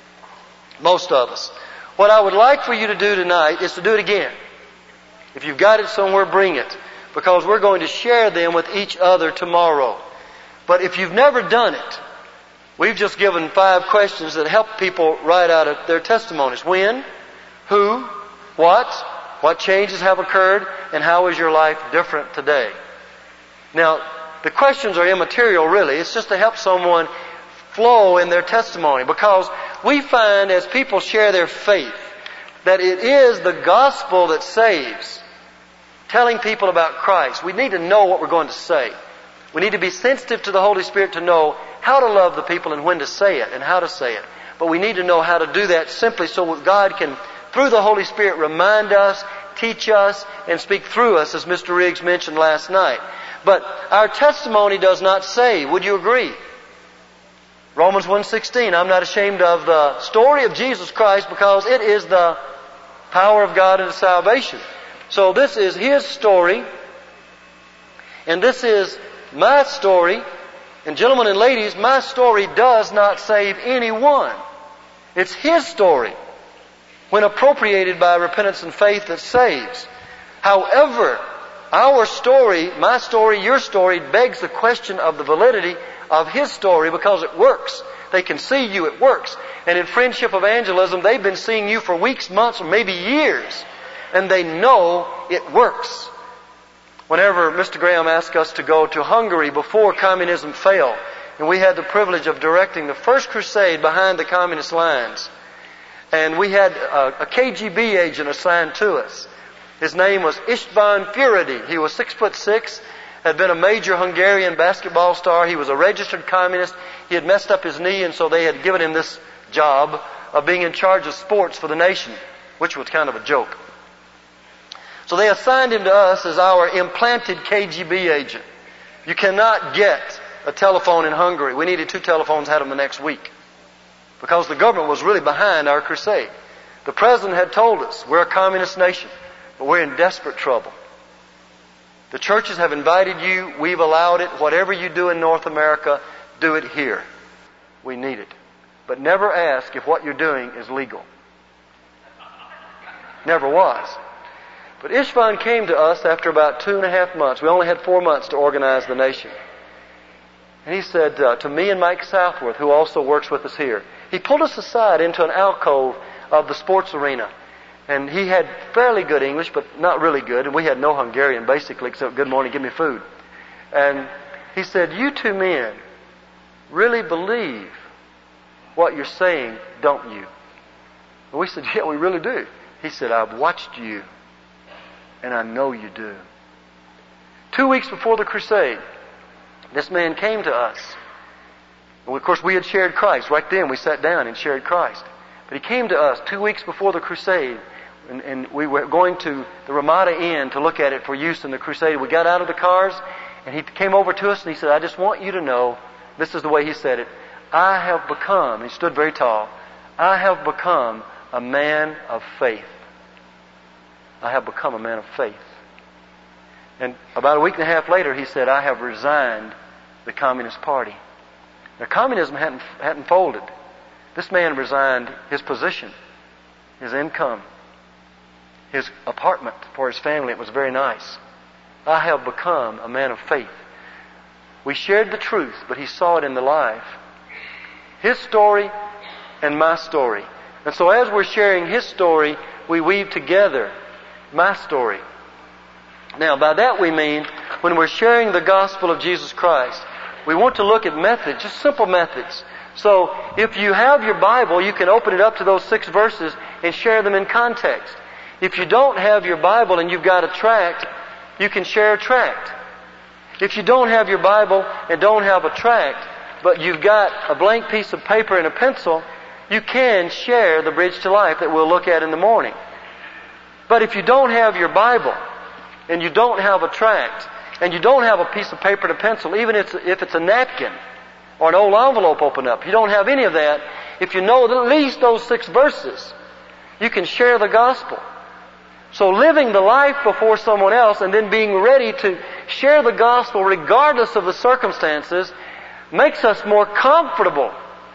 Most of us. What I would like for you to do tonight is to do it again. If you've got it somewhere, bring it. Because we're going to share them with each other tomorrow. But if you've never done it, we've just given five questions that help people write out their testimonies. When, who, what, what changes have occurred, and how is your life different today? Now, the questions are immaterial really. It's just to help someone flow in their testimony. Because we find as people share their faith that it is the gospel that saves. Telling people about Christ. We need to know what we're going to say. We need to be sensitive to the Holy Spirit to know how to love the people and when to say it and how to say it. But we need to know how to do that simply so that God can, through the Holy Spirit, remind us, teach us, and speak through us, as Mister Riggs mentioned last night. But our testimony does not save. Would you agree? Romans one sixteen, I'm not ashamed of the story of Jesus Christ because it is the power of God unto salvation. So this is His story, and this is my story. And gentlemen and ladies, my story does not save anyone. It's His story, when appropriated by repentance and faith, that saves. However, our story, my story, your story, begs the question of the validity of His story because it works. They can see you, it works. And in Friendship Evangelism, they've been seeing you for weeks, months, or maybe years. And they know it works. Whenever Mister Graham asked us to go to Hungary before communism fell, and we had the privilege of directing the first crusade behind the communist lines, and we had a, a K G B agent assigned to us. His name was István Füredi. He was six foot six, had been a major Hungarian basketball star. He was a registered communist. He had messed up his knee, and so they had given him this job of being in charge of sports for the nation, which was kind of a joke. So they assigned him to us as our implanted K G B agent. You cannot get a telephone in Hungary. We needed two telephones, had them the next week. Because the government was really behind our crusade. The president had told us, we're a communist nation, but we're in desperate trouble. The churches have invited you, we've allowed it. Whatever you do in North America, do it here. We need it. But never ask if what you're doing is legal. Never was. But Istvan came to us after about two and a half months. We only had four months to organize the nation. And he said uh, to me and Mike Southworth, who also works with us here, he pulled us aside into an alcove of the sports arena. And he had fairly good English, but not really good. And we had no Hungarian, basically, except good morning, give me food. And he said, you two men really believe what you're saying, don't you? And we said, yeah, we really do. He said, I've watched you, and I know you do. Two weeks before the crusade, this man came to us. And of course, we had shared Christ. Right then, we sat down and shared Christ. But he came to us two weeks before the crusade, and, and we were going to the Ramada Inn to look at it for use in the crusade. We got out of the cars, and he came over to us, and he said, I just want you to know, this is the way he said it, I have become, he stood very tall, I have become a man of faith. I have become a man of faith. And about a week and a half later, he said, I have resigned the Communist Party. Now, communism hadn't, hadn't folded. This man resigned his position, his income, his apartment for his family. It was very nice. I have become a man of faith. We shared the truth, but he saw it in the life. His story and my story. And so as we're sharing his story, we weave together my story. Now, by that we mean, when we're sharing the gospel of Jesus Christ, we want to look at methods, just simple methods. So, if you have your Bible, you can open it up to those six verses and share them in context. If you don't have your Bible and you've got a tract, you can share a tract. If you don't have your Bible and don't have a tract, but you've got a blank piece of paper and a pencil, you can share the Bridge to Life that we'll look at in the morning. But if you don't have your Bible, and you don't have a tract, and you don't have a piece of paper and a pencil, even if it's a napkin or an old envelope open up, you don't have any of that, if you know at least those six verses, you can share the gospel. So living the life before someone else and then being ready to share the gospel regardless of the circumstances makes us more comfortable.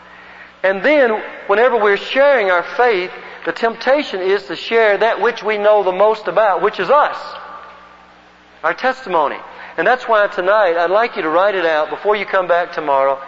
And then, whenever we're sharing our faith, the temptation is to share that which we know the most about, which is us. Our testimony. And that's why tonight I'd like you to write it out before you come back tomorrow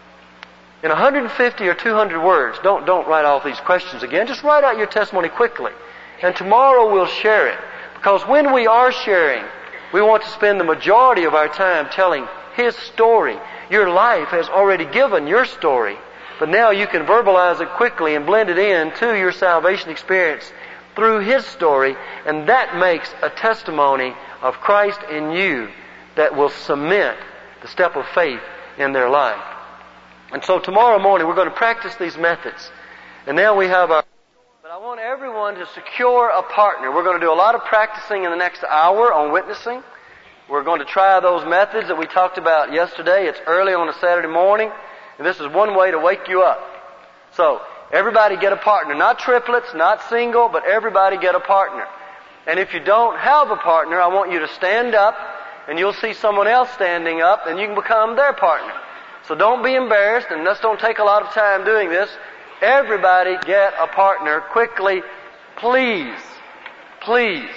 in one hundred fifty or two hundred words. Don't, don't write all these questions again. Just write out your testimony quickly. And tomorrow we'll share it. Because when we are sharing, we want to spend the majority of our time telling his story. Your life has already given your story. But now you can verbalize it quickly and blend it in to your salvation experience through his story. And that makes a testimony of Christ in you that will cement the step of faith in their life. And so tomorrow morning we're going to practice these methods. And now we have our... But I want everyone to secure a partner. We're going to do a lot of practicing in the next hour on witnessing. We're going to try those methods that we talked about yesterday. It's early on a Saturday morning. And this is one way to wake you up. So, everybody get a partner. Not triplets, not single, but everybody get a partner. And if you don't have a partner, I want you to stand up, and you'll see someone else standing up, and you can become their partner. So don't be embarrassed, and let's don't take a lot of time doing this. Everybody get a partner quickly, please. Please.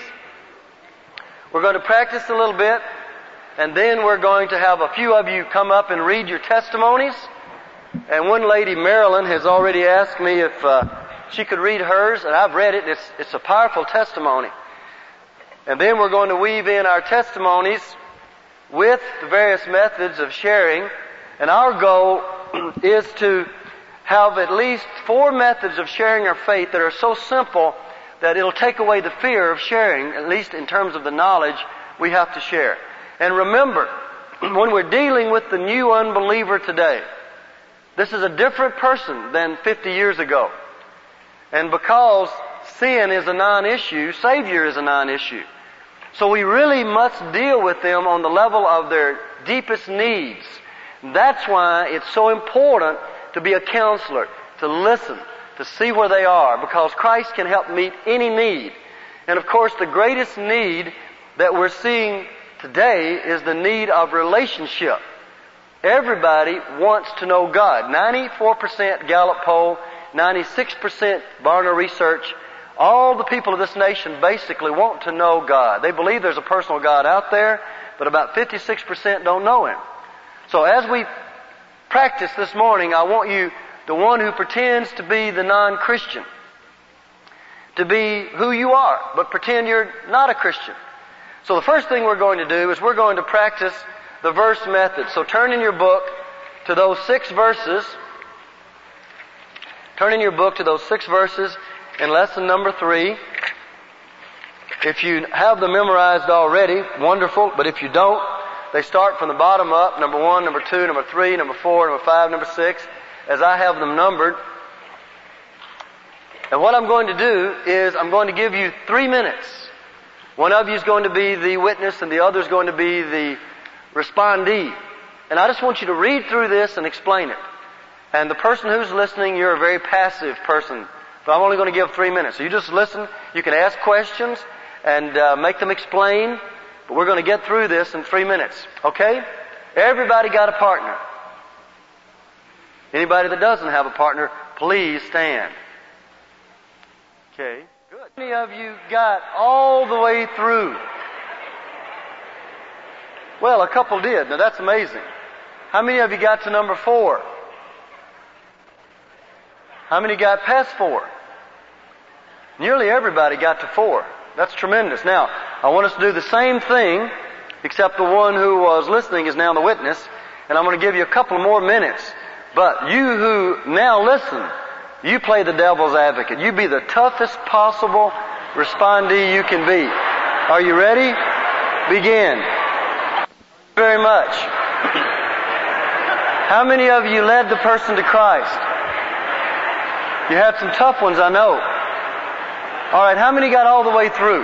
We're going to practice a little bit, and then we're going to have a few of you come up and read your testimonies. And one lady, Marilyn, has already asked me if uh, she could read hers, and I've read it. It's, it's a powerful testimony. And then we're going to weave in our testimonies with the various methods of sharing. And our goal is to have at least four methods of sharing our faith that are so simple that it'll take away the fear of sharing, at least in terms of the knowledge we have to share. And remember, when we're dealing with the new unbeliever today, this is a different person than fifty years ago. And because sin is a non-issue, Savior is a non-issue. So we really must deal with them on the level of their deepest needs, That's why it's so important to be a counselor, to listen, to see where they are, because Christ can help meet any need. And of course, the greatest need that we're seeing today is the need of relationship. Everybody wants to know God. ninety-four percent Gallup poll, ninety-six percent Barna research. All the people of this nation basically want to know God. They believe there's a personal God out there, but about fifty-six percent don't know Him. So as we practice this morning, I want you, the one who pretends to be the non-Christian, to be who you are, but pretend you're not a Christian. So the first thing we're going to do is we're going to practice the verse method. So turn in your book to those six verses. Turn in your book to those six verses in lesson number three. If you have them memorized already, wonderful. But if you don't, they start from the bottom up. Number one, number two, number three, number four, number five, number six, as I have them numbered. And what I'm going to do is I'm going to give you three minutes. One of you is going to be the witness and the other is going to be the respondee. And I just want you to read through this and explain it. And the person who's listening, you're a very passive person. But I'm only going to give three minutes. So you just listen. You can ask questions and uh, make them explain. But we're going to get through this in three minutes. Okay? Everybody got a partner. Anybody that doesn't have a partner, please stand. Okay. Good. How many of you got all the way through? Well, a couple did. Now that's amazing. How many of you got to number four? How many got past four? Nearly everybody got to four. That's tremendous. Now, I want us to do the same thing, except the one who was listening is now the witness, and I'm going to give you a couple more minutes. But you who now listen, you play the devil's advocate. You be the toughest possible respondee you can be. Are you ready? Begin. Very much. How many of you led the person to Christ? You had some tough ones, I know. All right, how many got all the way through?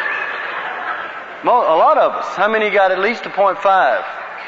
A lot of us. How many got at least a point five?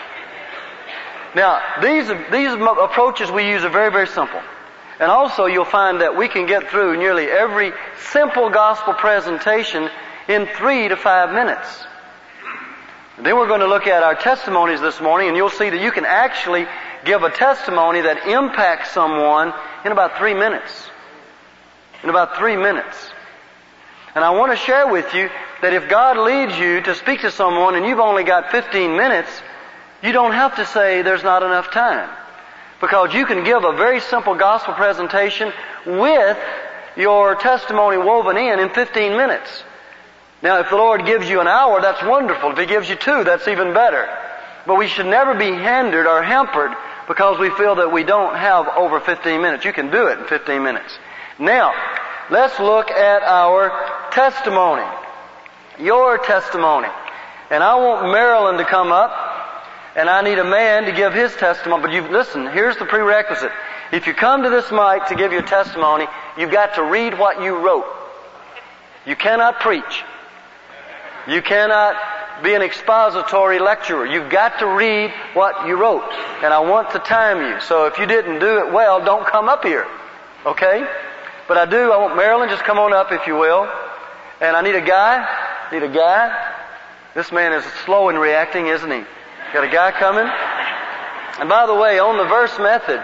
Now, these these approaches we use are very, very simple. And also you'll find that we can get through nearly every simple gospel presentation in three to five minutes. And then we're going to look at our testimonies this morning, and you'll see that you can actually give a testimony that impacts someone in about three minutes. In about three minutes. And I want to share with you that if God leads you to speak to someone and you've only got fifteen minutes, you don't have to say there's not enough time. Because you can give a very simple gospel presentation with your testimony woven in in fifteen minutes. Now, if the Lord gives you an hour, that's wonderful. If He gives you two, that's even better. But we should never be hindered or hampered because we feel that we don't have over fifteen minutes. You can do it in fifteen minutes. Now, let's look at our testimony. Your testimony. And I want Marilyn to come up. And I need a man to give his testimony. But you listen, here's the prerequisite. If you come to this mic to give your testimony, you've got to read what you wrote. You cannot preach. You cannot be an expository lecturer. You've got to read what you wrote. And I want to time you. So if you didn't do it well, don't come up here. Okay? But I do, I want Marilyn, just come on up if you will. And I need a guy. Need a guy. This man is slow in reacting, isn't he? Got a guy coming. And by the way, on the verse method,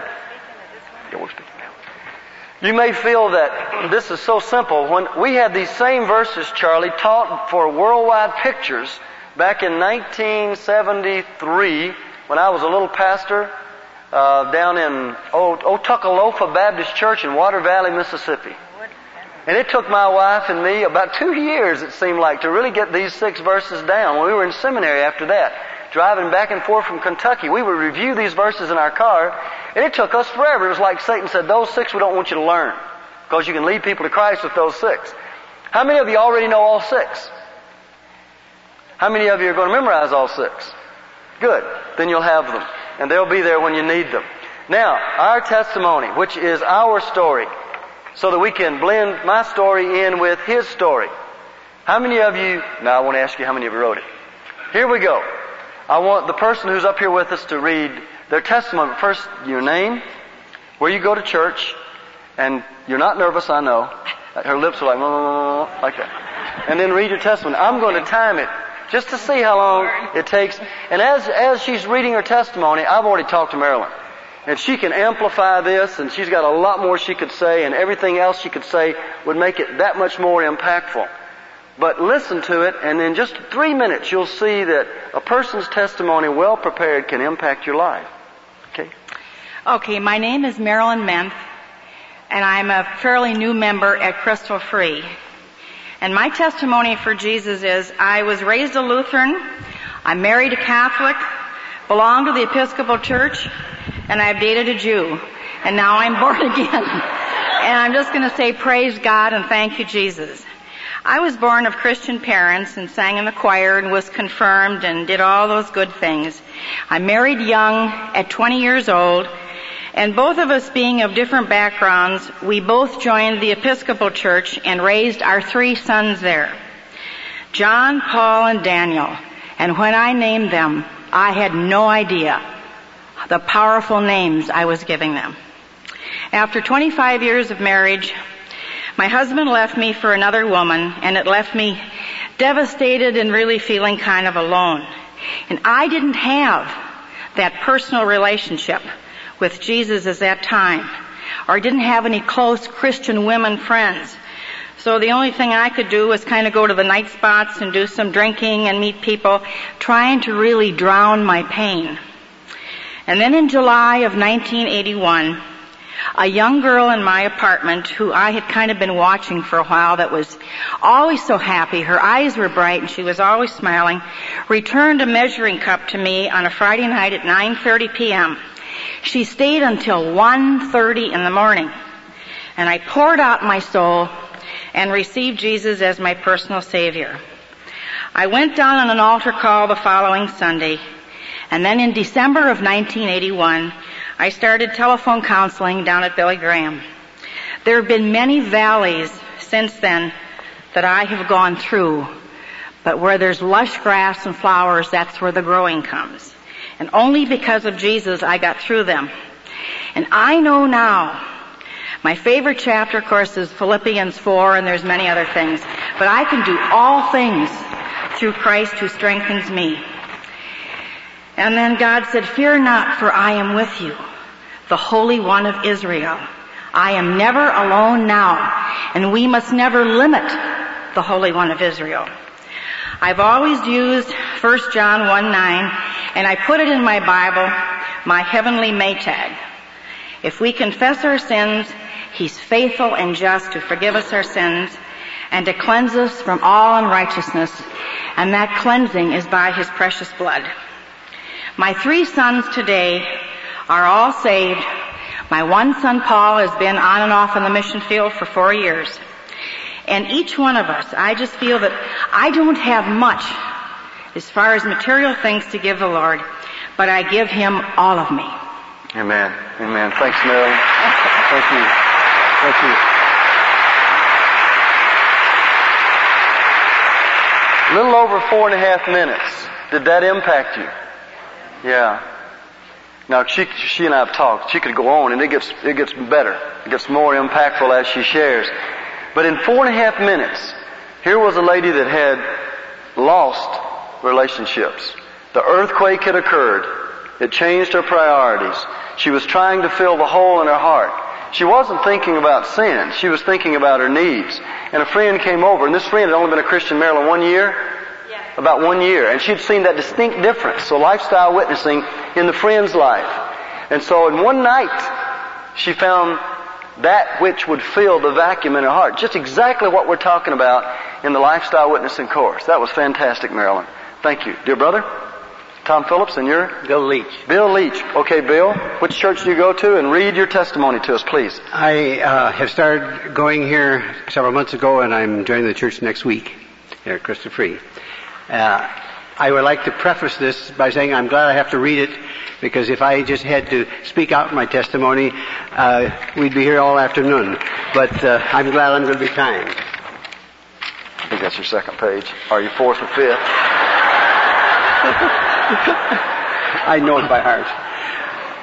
you may feel that this is so simple. When we had these same verses, Charlie, taught for worldwide pictures back in nineteen seventy-three, when I was a little pastor uh, down in Otucalofa Baptist Church in Water Valley, Mississippi. And it took my wife and me about two years, it seemed like, to really get these six verses down. When we were in seminary after that, driving back and forth from Kentucky, we would review these verses in our car, and it took us forever. It was like Satan said, those six we don't want you to learn, because you can lead people to Christ with those six. How many of you already know all six? How many of you are going to memorize all six? Good. Then you'll have them, and they'll be there when you need them. Now, our testimony, which is our story, so that we can blend my story in with his story. How many of you, now I want to ask you how many of you wrote it. Here we go. I want the person who's up here with us to read their testimony. First, your name, where you go to church, and you're not nervous, I know. Her lips are like, oh, like that. And then read your testimony. I'm going to time it just to see how long it takes. And as as she's reading her testimony, I've already talked to Marilyn. And she can amplify this, and she's got a lot more she could say, and everything else she could say would make it that much more impactful. But listen to it, and in just three minutes you'll see that a person's testimony well prepared can impact your life. Okay? Okay, my name is Marilyn Menth, and I'm a fairly new member at Crystal Free. And my testimony for Jesus is, I was raised a Lutheran, I'm married a Catholic, belong to the Episcopal Church, and I've dated a Jew. And now I'm born again. And I'm just going to say praise God and thank you, Jesus. I was born of Christian parents and sang in the choir and was confirmed and did all those good things. I married young at twenty years old, and both of us being of different backgrounds, we both joined the Episcopal Church and raised our three sons there. John, Paul, and Daniel. And when I named them, I had no idea the powerful names I was giving them. After twenty-five years of marriage, my husband left me for another woman, and it left me devastated and really feeling kind of alone. And I didn't have that personal relationship with Jesus at that time, or didn't have any close Christian women friends. So the only thing I could do was kind of go to the night spots and do some drinking and meet people, trying to really drown my pain. And then in July of nineteen eighty-one, a young girl in my apartment who I had kind of been watching for a while, that was always so happy, her eyes were bright and she was always smiling, returned a measuring cup to me on a Friday night at nine thirty p.m. She stayed until one thirty in the morning, and I poured out my soul and received Jesus as my personal Savior. I went down on an altar call the following Sunday, and then in December of nineteen eighty-one, I started telephone counseling down at Billy Graham. There have been many valleys since then that I have gone through, but where there's lush grass and flowers, that's where the growing comes. And only because of Jesus I got through them. And I know now, my favorite chapter, of course, is Philippians four, and there's many other things, but I can do all things through Christ who strengthens me. And then God said, fear not, for I am with you, the Holy One of Israel. I am never alone now, and we must never limit the Holy One of Israel. I've always used First John one nine, and I put it in my Bible, my heavenly Maytag. If we confess our sins, He's faithful and just to forgive us our sins and to cleanse us from all unrighteousness, and that cleansing is by His precious blood. My three sons today are all saved. My one son, Paul, has been on and off in the mission field for four years. And each one of us, I just feel that I don't have much as far as material things to give the Lord, but I give Him all of me. Amen. Amen. Thanks, Mary. Thank you. Thank you. A little over four and a half minutes. Did that impact you? Yeah. Now she she and I have talked. She could go on, and it gets it gets better. It gets more impactful as she shares. But in four and a half minutes, here was a lady that had lost relationships. The earthquake had occurred. It changed her priorities. She was trying to fill the hole in her heart. She wasn't thinking about sin. She was thinking about her needs. And a friend came over, and this friend had only been a Christian, Marilyn, one year. About one year, and she'd seen that distinct difference. So lifestyle witnessing in the friend's life. And so in one night, she found that which would fill the vacuum in her heart. Just exactly what we're talking about in the lifestyle witnessing course. That was fantastic, Marilyn. Thank you. Dear brother, Tom Phillips, and you're? Bill Leach. Bill Leach. Okay, Bill, which church do you go to? And read your testimony to us, please. I uh, have started going here several months ago, and I'm joining the church next week here at Crystal Free. Uh, I would like to preface this by saying I'm glad I have to read it, because if I just had to speak out my testimony, uh, we'd be here all afternoon. But uh, I'm glad I'm going to be kind. I think that's your second page. Are you fourth or fifth? I know it by heart.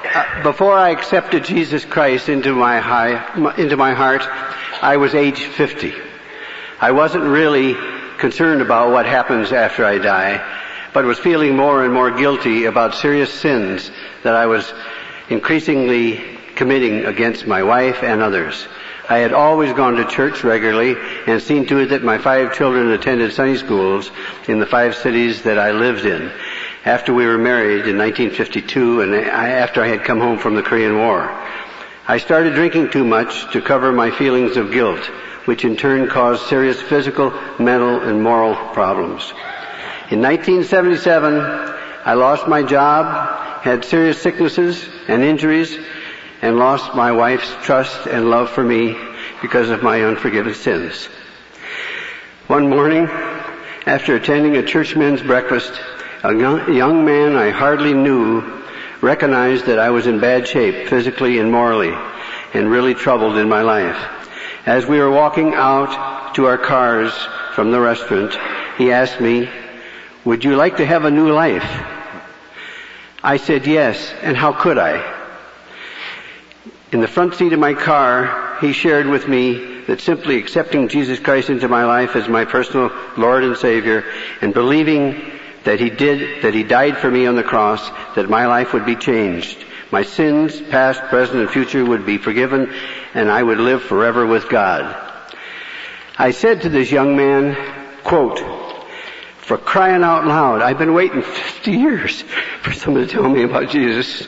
uh, before I accepted Jesus Christ into my, high, into my heart, I was age fifty. I wasn't really concerned about what happens after I die, but was feeling more and more guilty about serious sins that I was increasingly committing against my wife and others. I had always gone to church regularly and seen to it that my five children attended Sunday schools in the five cities that I lived in. After we were married in nineteen fifty-two and I, after I had come home from the Korean War, I started drinking too much to cover my feelings of guilt, which in turn caused serious physical, mental, and moral problems. In nineteen seventy-seven, I lost my job, had serious sicknesses and injuries, and lost my wife's trust and love for me because of my unforgiven sins. One morning, after attending a church men's breakfast, a young man I hardly knew recognized that I was in bad shape physically and morally and really troubled in my life. As we were walking out to our cars from the restaurant, he asked me, "Would you like to have a new life?" I said yes, and how could I? In the front seat of my car, he shared with me that simply accepting Jesus Christ into my life as my personal Lord and Savior and believing that he did, that he died for me on the cross, that my life would be changed. My sins, past, present, and future, would be forgiven, and I would live forever with God. I said to this young man, quote, "For crying out loud, I've been waiting fifty years for someone to tell me about Jesus."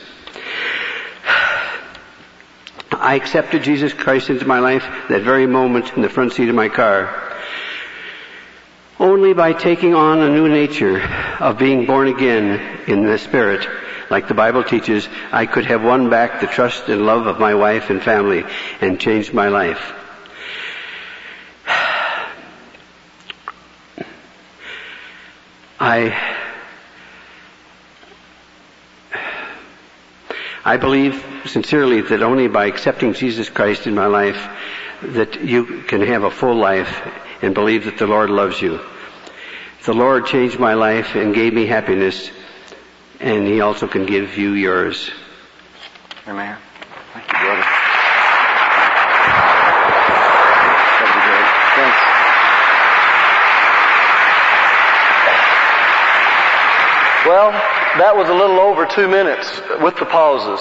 I accepted Jesus Christ into my life that very moment in the front seat of my car. Only by taking on a new nature of being born again in the Spirit, like the Bible teaches, I could have won back the trust and love of my wife and family and changed my life. I I believe sincerely that only by accepting Jesus Christ in my life that you can have a full life and believe that the Lord loves you. The Lord changed my life and gave me happiness, and He also can give you yours. Amen. Thank you, brother. Thanks. Well, that was a little over two minutes with the pauses.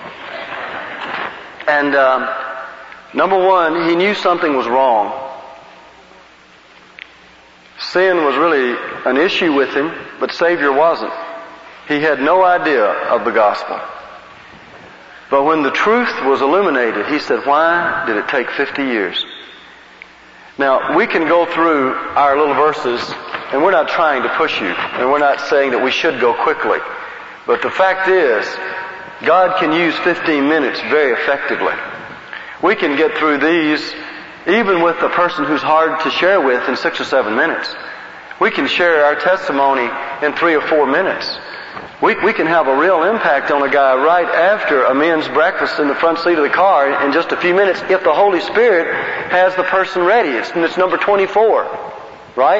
And um, number one, he knew something was wrong. Sin was really an issue with him, but Savior wasn't. He had no idea of the gospel. But when the truth was illuminated, he said, "Why did it take fifty years?" Now, we can go through our little verses, and we're not trying to push you, and we're not saying that we should go quickly. But the fact is, God can use fifteen minutes very effectively. We can get through these even with a person who's hard to share with in six or seven minutes. We can share our testimony in three or four minutes. We, we can have a real impact on a guy right after a men's breakfast in the front seat of the car in just a few minutes if the Holy Spirit has the person ready. It's, it's number twenty-four, right?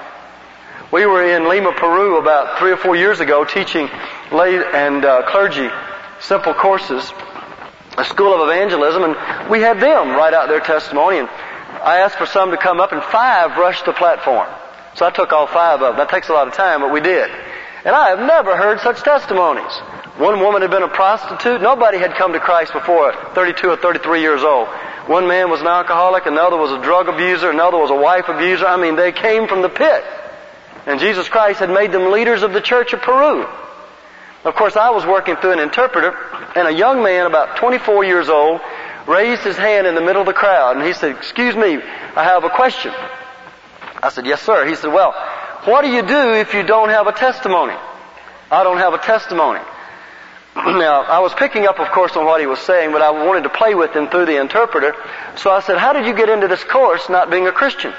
We were in Lima, Peru about three or four years ago teaching lay and uh, clergy simple courses, a school of evangelism, and we had them write out their testimony, and I asked for some to come up, and five rushed the platform. So I took all five of them. That takes a lot of time, but we did. And I have never heard such testimonies. One woman had been a prostitute. Nobody had come to Christ before, thirty-two or thirty-three years old. One man was an alcoholic, another was a drug abuser, another was a wife abuser. I mean, they came from the pit. And Jesus Christ had made them leaders of the church of Peru. Of course, I was working through an interpreter, and a young man, about twenty-four years old, raised his hand in the middle of the crowd, and he said, "Excuse me, I have a question." I said, "Yes, sir." He said, "Well, what do you do if you don't have a testimony?" "I don't have a testimony." Now, I was picking up, of course, on what he was saying, but I wanted to play with him through the interpreter. So I said, "How did you get into this course not being a Christian?"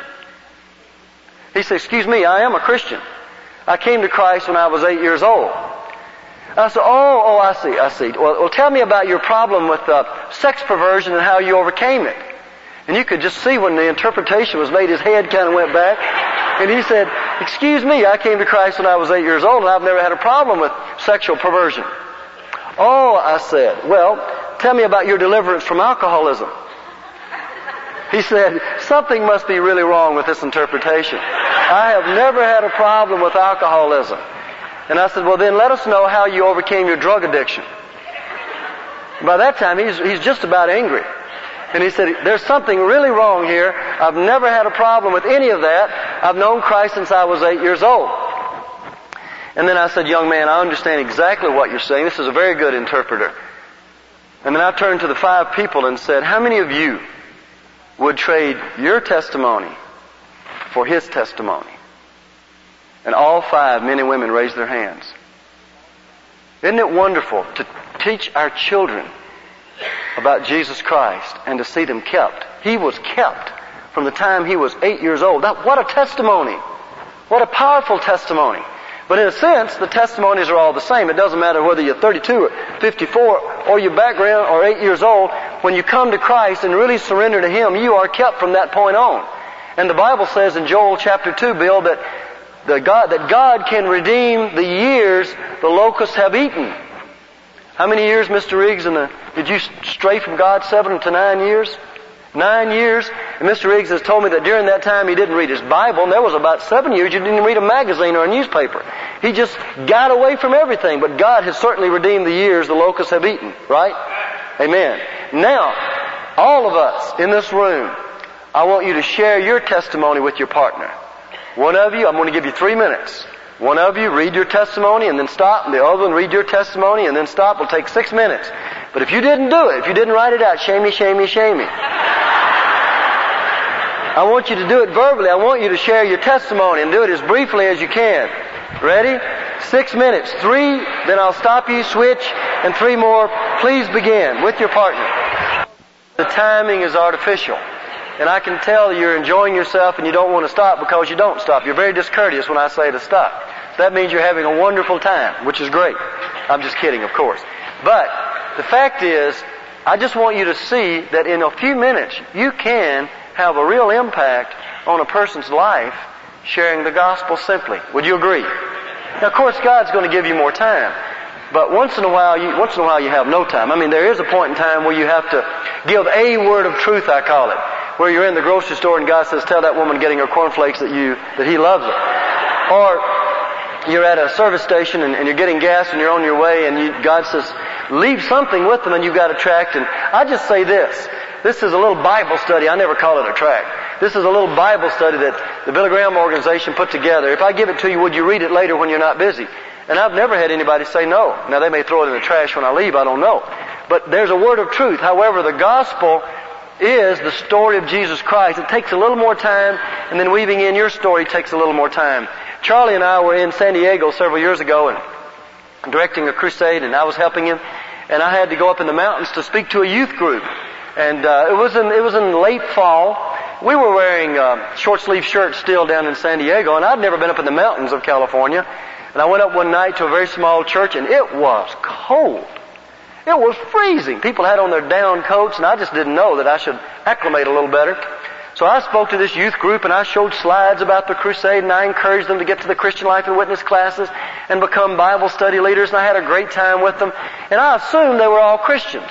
He said, "Excuse me, I am a Christian. I came to Christ when I was eight years old." I said, oh, oh, I see, I see. Well, well tell me about your problem with uh, sex perversion and how you overcame it. And you could just see when the interpretation was made, his head kind of went back. And he said, "Excuse me, I came to Christ when I was eight years old, and I've never had a problem with sexual perversion." Oh, I said, well, tell me about your deliverance from alcoholism. He said, something must be really wrong with this interpretation. I have never had a problem with alcoholism. And I said, well, then let us know how you overcame your drug addiction. By that time, he's, he's just about angry. And he said, there's something really wrong here. I've never had a problem with any of that. I've known Christ since I was eight years old. And then I said, young man, I understand exactly what you're saying. This is a very good interpreter. And then I turned to the five people and said, how many of you would trade your testimony for his testimony? And all five men and women raised their hands. Isn't it wonderful to teach our children about Jesus Christ and to see them kept? He was kept from the time he was eight years old. That, what a testimony! What a powerful testimony! But in a sense, the testimonies are all the same. It doesn't matter whether you're thirty-two or fifty-four or your background or eight years old. When you come to Christ and really surrender to Him, you are kept from that point on. And the Bible says in Joel chapter two, Bill, that the God, that God can redeem the years the locusts have eaten. How many years, Mister Riggs, in the, did you stray from God? Seven to nine years? Nine years. And Mister Riggs has told me that during that time he didn't read his Bible, and there was about seven years you didn't read a magazine or a newspaper. He just got away from everything. But God has certainly redeemed the years the locusts have eaten. Right? Amen. Now, all of us in this room, I want you to share your testimony with your partner. One of you, I'm going to give you three minutes. One of you, read your testimony and then stop. And the other one, read your testimony and then stop. It'll take six minutes. But if you didn't do it, if you didn't write it out, shame me, shame me, shame me. I want you to do it verbally. I want you to share your testimony and do it as briefly as you can. Ready? Six minutes. Three, then I'll stop you, switch, and three more. Please begin with your partner. The timing is artificial. And I can tell you're enjoying yourself and you don't want to stop because you don't stop. You're very discourteous when I say to stop. That means you're having a wonderful time, which is great. I'm just kidding, of course. But the fact is, I just want you to see that in a few minutes you can have a real impact on a person's life sharing the gospel simply. Would you agree? Now, of course, God's going to give you more time. But once in a while, you, once in a while you have no time. I mean, there is a point in time where you have to give a word of truth, I call it. Where you're in the grocery store and God says, tell that woman getting her cornflakes that you, that He loves her. Or you're at a service station and, and you're getting gas and you're on your way and you, God says, leave something with them and you've got a tract. And I just say this. This is a little Bible study. I never call it a tract. This is a little Bible study that the Billy Graham organization put together. If I give it to you, would you read it later when you're not busy? And I've never had anybody say no. Now they may throw it in the trash when I leave, I don't know. But there's a word of truth. However, the gospel is the story of Jesus Christ. It takes a little more time, and then weaving in your story takes a little more time. Charlie and I were in San Diego several years ago and directing a crusade, and I was helping him, and I had to go up in the mountains to speak to a youth group. And uh, it was in it was in late fall. We were wearing uh, short sleeve shirts still down in San Diego, and I'd never been up in the mountains of California. And I went up one night to a very small church, and it was cold. It was freezing. People had on their down coats, and I just didn't know that I should acclimate a little better. So I spoke to this youth group, and I showed slides about the crusade, and I encouraged them to get to the Christian Life and Witness classes and become Bible study leaders, and I had a great time with them. And I assumed they were all Christians.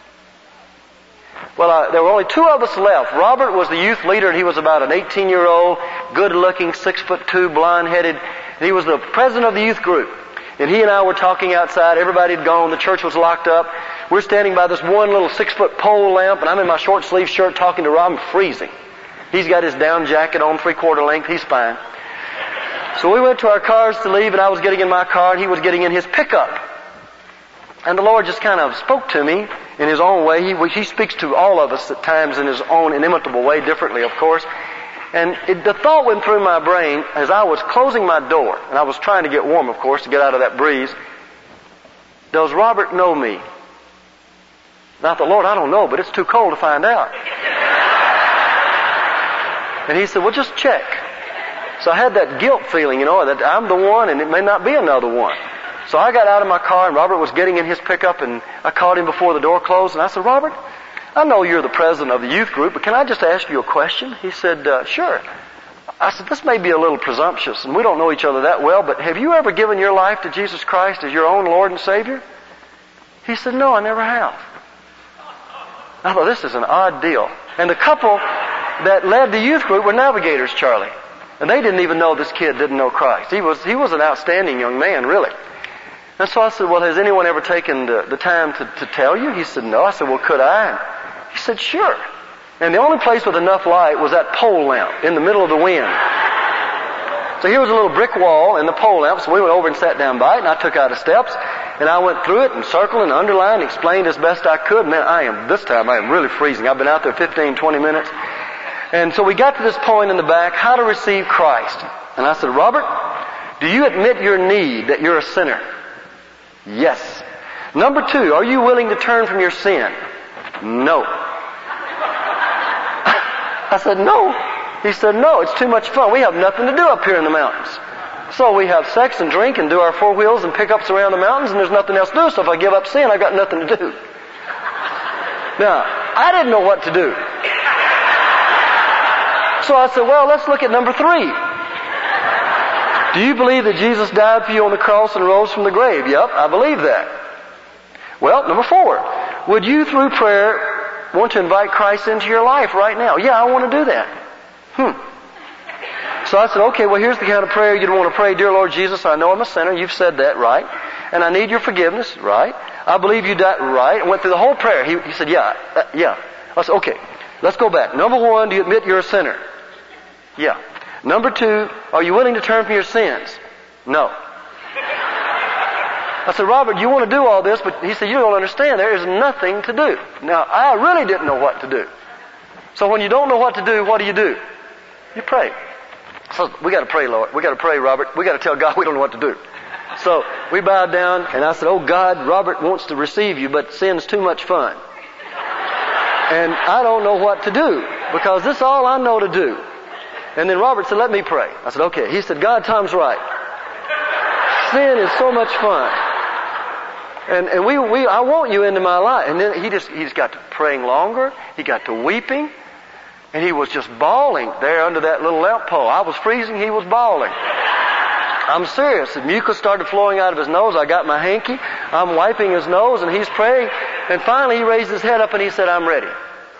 Well, uh, there were only two of us left. Robert was the youth leader, and he was about an eighteen-year-old, good-looking, six foot two, blonde-headed. And he was the president of the youth group. And he and I were talking outside. Everybody had gone. The church was locked up. We're standing by this one little six-foot pole lamp, and I'm in my short-sleeve shirt talking to Rob. I'm freezing. He's got his down jacket on three-quarter length. He's fine. So we went to our cars to leave, and I was getting in my car, and he was getting in his pickup. And the Lord just kind of spoke to me in His own way. He, he speaks to all of us at times in His own inimitable way, differently, of course. And it, the thought went through my brain as I was closing my door, and I was trying to get warm, of course, to get out of that breeze. Does Robert know me? And I thought, Lord, I don't know, but it's too cold to find out. And He said, well, just check. So I had that guilt feeling, you know, that I'm the one and it may not be another one. So I got out of my car, and Robert was getting in his pickup, and I called him before the door closed, and I said, Robert, I know you're the president of the youth group, but can I just ask you a question? He said, uh, sure. I said, this may be a little presumptuous, and we don't know each other that well, but have you ever given your life to Jesus Christ as your own Lord and Savior? He said, no, I never have. I thought, this is an odd deal. And the couple that led the youth group were navigators, Charlie. And they didn't even know this kid didn't know Christ. He was, he was an outstanding young man, really. And so I said, well, has anyone ever taken the, the time to, to tell you? He said, no. I said, well, could I? He said, sure. And the only place with enough light was that pole lamp in the middle of the wind. So here was a little brick wall and the pole lamp. So we went over and sat down by it, and I took out the steps, and I went through it and circled and underlined, and explained as best I could. Man, I am, this time I am really freezing. I've been out there fifteen, twenty minutes. And so we got to this point in the back, how to receive Christ. And I said, Robert, do you admit your need, that you're a sinner? Yes. Number two, are you willing to turn from your sin? No. I said, no. He said, no, it's too much fun. We have nothing to do up here in the mountains. So we have sex and drink and do our four wheels and pickups around the mountains, and there's nothing else to do. So if I give up sin, I've got nothing to do. Now, I didn't know what to do. So I said, well, let's look at number three. Do you believe that Jesus died for you on the cross and rose from the grave? Yep, I believe that. Well, number four. Would you, through prayer, want to invite Christ into your life right now? Yeah, I want to do that. Hmm. So I said, okay, well, here's the kind of prayer you'd want to pray. Dear Lord Jesus, I know I'm a sinner. You've said that, right? And I need your forgiveness, right? I believe you died, right? I went through the whole prayer. He, he said, yeah, uh, yeah. I said, okay, let's go back. Number one, do you admit you're a sinner? Yeah. Number two, are you willing to turn from your sins? No. I said, Robert, you want to do all this, but he said, you don't understand. There is nothing to do. Now, I really didn't know what to do. So when you don't know what to do, what do you do? You pray. So we got to pray, Lord. We got to pray, Robert. We got to tell God we don't know what to do. So we bowed down, and I said, oh, God, Robert wants to receive you, but sin's too much fun. And I don't know what to do, because this is all I know to do. And then Robert said, let me pray. I said, okay. He said, God, Tom's right. Sin is so much fun. And, and we, we, I want you into my life. And then he just, he just got to praying longer. He got to weeping. And he was just bawling there under that little lamp pole. I was freezing. He was bawling. I'm serious. The mucus started flowing out of his nose. I got my hanky. I'm wiping his nose, and he's praying. And finally he raised his head up and he said, I'm ready.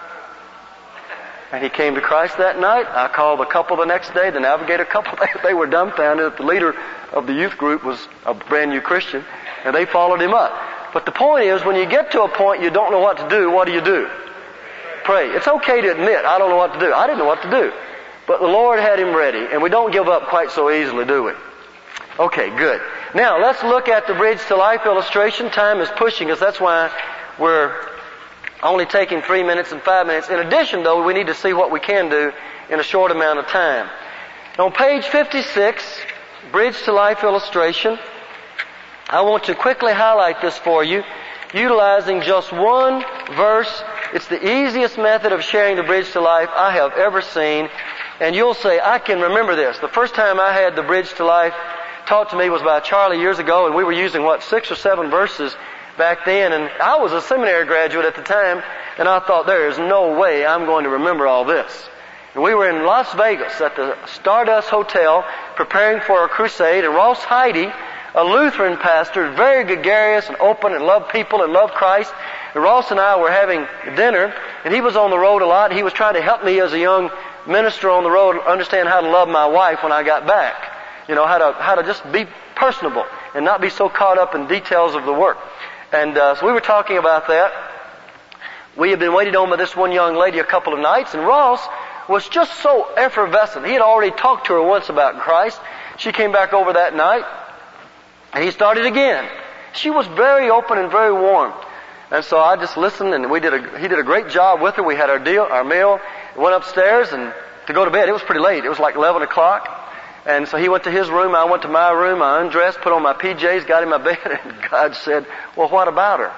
And he came to Christ that night. I called the couple the next day, the navigator couple. They, they were dumbfounded that the leader of the youth group was a brand new Christian, and they followed him up. But the point is, when you get to a point you don't know what to do, what do you do? Pray. It's okay to admit, I don't know what to do. I didn't know what to do. But the Lord had him ready, and we don't give up quite so easily, do we? Okay, good. Now, let's look at the Bridge to Life illustration. Time is pushing us. That's why we're only taking three minutes and five minutes. In addition, though, we need to see what we can do in a short amount of time. On page fifty-six, Bridge to Life illustration, I want to quickly highlight this for you, utilizing just one verse. It's the easiest method of sharing the Bridge to Life I have ever seen. And you'll say, I can remember this. The first time I had the Bridge to Life taught to me was by Charlie years ago, and we were using, what, six or seven verses back then, and I was a seminary graduate at the time, and I thought, there is no way I'm going to remember all this. And we were in Las Vegas at the Stardust Hotel preparing for a crusade, and Ross Heidi, a Lutheran pastor, very gregarious and open and loved people and loved Christ, and Ross and I were having dinner, and he was on the road a lot, and he was trying to help me as a young minister on the road understand how to love my wife when I got back. You know, how to how to just be personable and not be so caught up in details of the work. And uh, so we were talking about that. We had been waited on by this one young lady a couple of nights, and Ross was just so effervescent. He had already talked to her once about Christ. She came back over that night, and he started again. She was very open and very warm. And so I just listened, and we did a, he did a great job with her. We had our deal, our meal, went upstairs and to go to bed. It was pretty late. It was like eleven o'clock. And so he went to his room, I went to my room, I undressed, put on my P Js, got in my bed, and God said, well, what about her?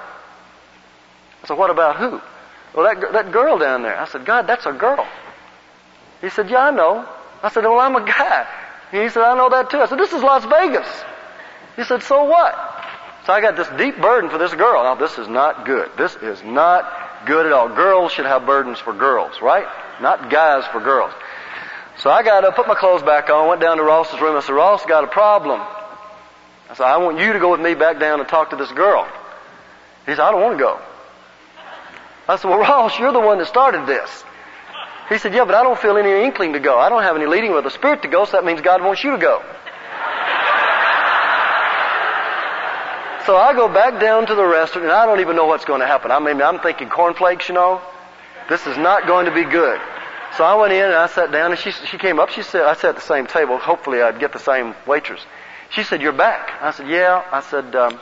I said, what about who? Well, that that girl down there. I said, God, that's a girl. He said, yeah, I know. I said, well, I'm a guy. He said, I know that too. I said, this is Las Vegas. He said, so what? So I got this deep burden for this girl. Now, this is not good. This is not good at all. Girls should have burdens for girls, right? Not guys for girls. So I got up, put my clothes back on, went down to Ross's room. I said, Ross, got a problem. I said, I want you to go with me back down and talk to this girl. He said, I don't want to go. I said, well, Ross, you're the one that started this. He said, yeah, but I don't feel any inkling to go. I don't have any leading with the Spirit to go, so that means God wants you to go. So I go back down to the restaurant, and I don't even know what's going to happen. I mean, I'm thinking cornflakes, you know. This is not going to be good. So I went in and I sat down, and she she came up. She said, I sat at the same table. Hopefully I'd get the same waitress. She said, you're back. I said, yeah. I said, um,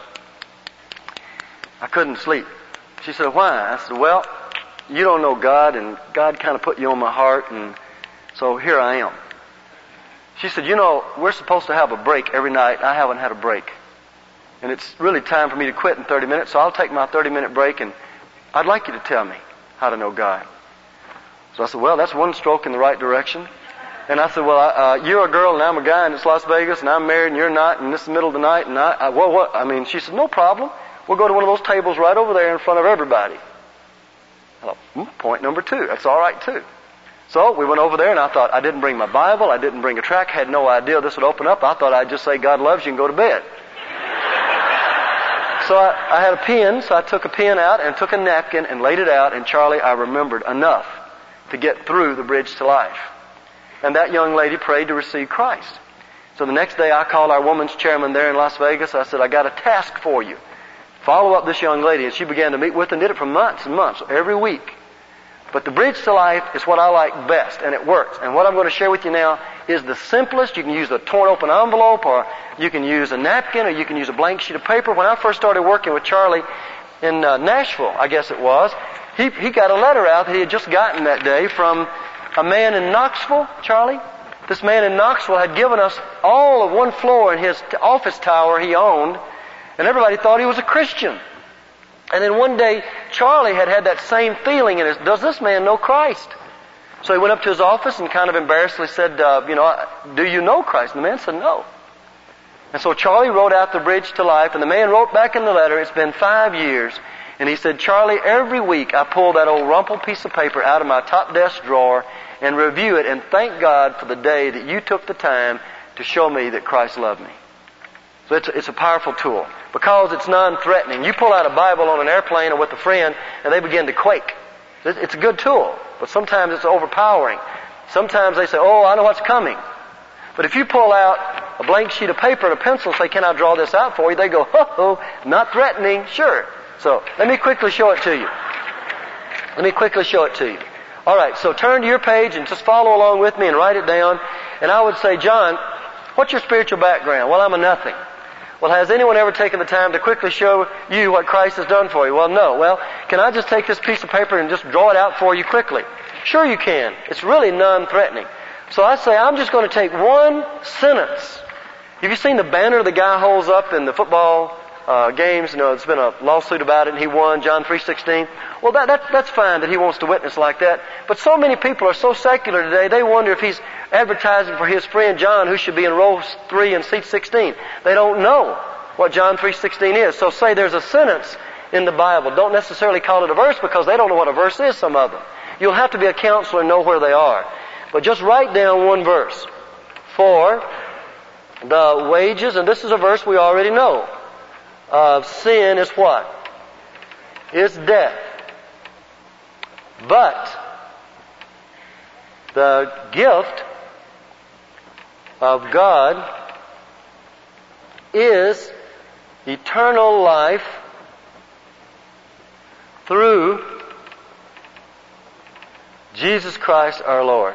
I couldn't sleep. She said, why? I said, well, you don't know God, and God kind of put you on my heart, and so here I am. She said, you know, we're supposed to have a break every night. I haven't had a break. And it's really time for me to quit in thirty minutes, so I'll take my thirty-minute break, and I'd like you to tell me how to know God. So I said, well, that's one stroke in the right direction. And I said, well, uh, you're a girl, and I'm a guy, and it's Las Vegas, and I'm married, and you're not, and this is the middle of the night, and I, I well, what? I mean, she said, no problem. We'll go to one of those tables right over there in front of everybody. I thought, hmm, point number two. That's all right, too. So we went over there, and I thought, I didn't bring my Bible. I didn't bring a tract. Had no idea this would open up. I thought I'd just say, God loves you, and go to bed. So I, I had a pen, so I took a pen out and took a napkin and laid it out, and Charlie, I remembered enough to get through the bridge to life. And that young lady prayed to receive Christ. So the next day I called our woman's chairman there in Las Vegas. I said, I got a task for you. Follow up this young lady. And she began to meet with and did it for months and months, every week. But the bridge to life is what I like best, and it works. And what I'm going to share with you now is the simplest. You can use a torn open envelope, or you can use a napkin, or you can use a blank sheet of paper. When I first started working with Charlie in uh, Nashville, I guess it was, he, he got a letter out that he had just gotten that day from a man in Knoxville, Charlie. This man in Knoxville had given us all of one floor in his t- office tower he owned, and everybody thought he was a Christian. And then one day, Charlie had had that same feeling in his, does this man know Christ? So he went up to his office and kind of embarrassedly said, uh, you know, do you know Christ? And the man said, no. And so Charlie wrote out the bridge to life, and the man wrote back in the letter, it's been five years, and he said, Charlie, every week I pull that old rumpled piece of paper out of my top desk drawer and review it and thank God for the day that you took the time to show me that Christ loved me. So it's, it's a powerful tool because it's non-threatening. You pull out a Bible on an airplane or with a friend and they begin to quake. It's a good tool, but sometimes it's overpowering. Sometimes they say, oh, I know what's coming. But if you pull out a blank sheet of paper and a pencil and say, can I draw this out for you? They go, oh, not threatening, sure. So let me quickly show it to you. Let me quickly show it to you. All right, so turn to your page and just follow along with me and write it down. And I would say, John, what's your spiritual background? Well, I'm a nothing. Well, has anyone ever taken the time to quickly show you what Christ has done for you? Well, no. Well, can I just take this piece of paper and just draw it out for you quickly? Sure you can. It's really non-threatening. So I say, I'm just going to take one sentence. Have you seen the banner the guy holds up in the football uh, games? You know, there's been a lawsuit about it and he won, John three sixteen. Well, that, that, that's fine that he wants to witness like that. But so many people are so secular today, they wonder if he's advertising for his friend John who should be in row three and seat sixteen. They don't know what John three sixteen is. So say there's a sentence in the Bible. Don't necessarily call it a verse because they don't know what a verse is, some of them. You'll have to be a counselor and know where they are. But just write down one verse. For the wages, and this is a verse we already know, of sin is what? Is death. But the gift of God is eternal life through Jesus Christ our Lord.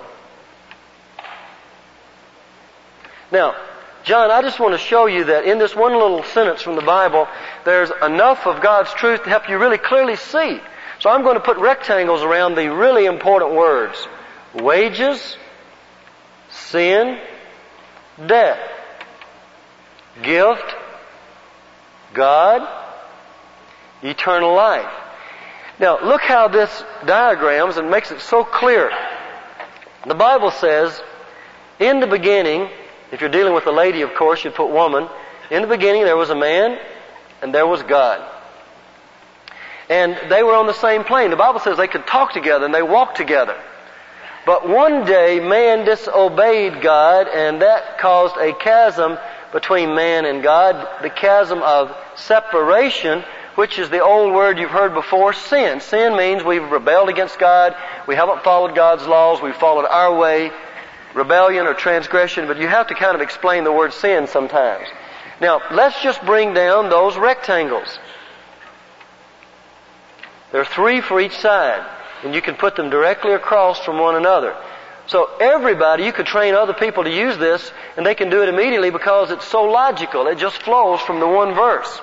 Now, John, I just want to show you that in this one little sentence from the Bible, there's enough of God's truth to help you really clearly see. So I'm going to put rectangles around the really important words. Wages, sin, death. Gift, God, eternal life. Now, look how this diagrams and makes it so clear. The Bible says, in the beginning, if you're dealing with a lady, of course, you'd put woman. In the beginning, there was a man, and there was God. And they were on the same plane. The Bible says they could talk together and they walked together. But one day, man disobeyed God, and that caused a chasm between man and God, the chasm of separation, which is the old word you've heard before, sin. Sin means we've rebelled against God, we haven't followed God's laws, we've followed our way, rebellion or transgression, but you have to kind of explain the word sin sometimes. Now, let's just bring down those rectangles. There are three for each side, and you can put them directly across from one another. So everybody, you could train other people to use this, and they can do it immediately because it's so logical. It just flows from the one verse.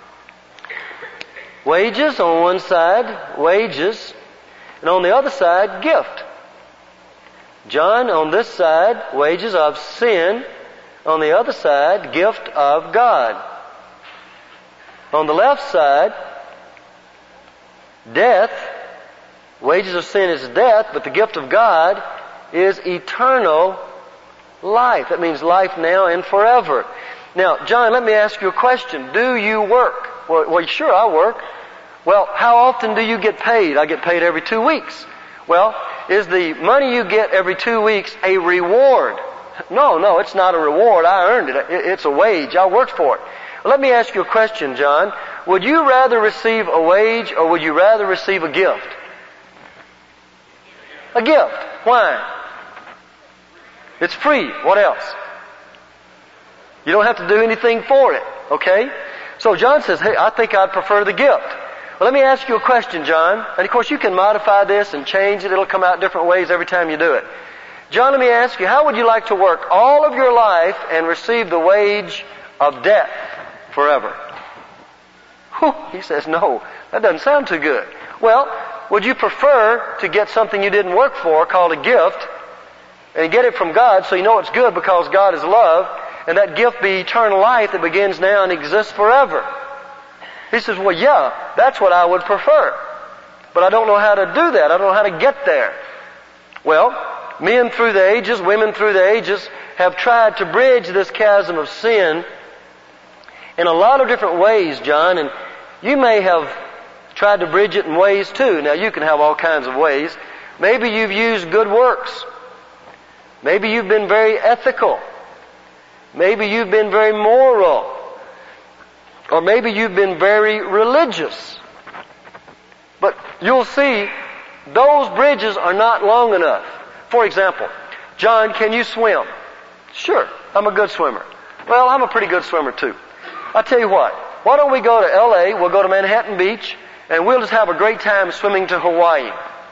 Wages on one side, wages, and on the other side, gift. John, on this side, wages of sin. On the other side, gift of God. On the left side, death. Wages of sin is death, but the gift of God is eternal life. That means life now and forever. Now, John, let me ask you a question. Do you work? Well, well, sure, I work. Well, how often do you get paid? I get paid every two weeks. Well, is the money you get every two weeks a reward? No, no, it's not a reward. I earned it. It's a wage. I worked for it. Well, let me ask you a question, John. Would you rather receive a wage or would you rather receive a gift? A gift. Why? It's free. What else? You don't have to do anything for it. Okay? So John says, hey, I think I'd prefer the gift. Well, let me ask you a question, John. And of course you can modify this and change it. It'll come out different ways every time you do it. John, let me ask you, how would you like to work all of your life and receive the wage of death forever? Whew, he says, no, that doesn't sound too good. Well, would you prefer to get something you didn't work for called a gift and get it from God so you know it's good because God is love, and that gift be eternal life that begins now and exists forever? He says, well, yeah, that's what I would prefer. But I don't know how to do that. I don't know how to get there. Well, men through the ages, women through the ages have tried to bridge this chasm of sin in a lot of different ways, John, and you may have tried to bridge it in ways too. Now, you can have all kinds of ways. Maybe you've used good works. Maybe you've been very ethical. Maybe you've been very moral. Or maybe you've been very religious. But you'll see, those bridges are not long enough. For example, John, can you swim? Sure, I'm a good swimmer. Well, I'm a pretty good swimmer too. I'll tell you what, why don't we go to L A, we'll go to Manhattan Beach, and we'll just have a great time swimming to Hawaii.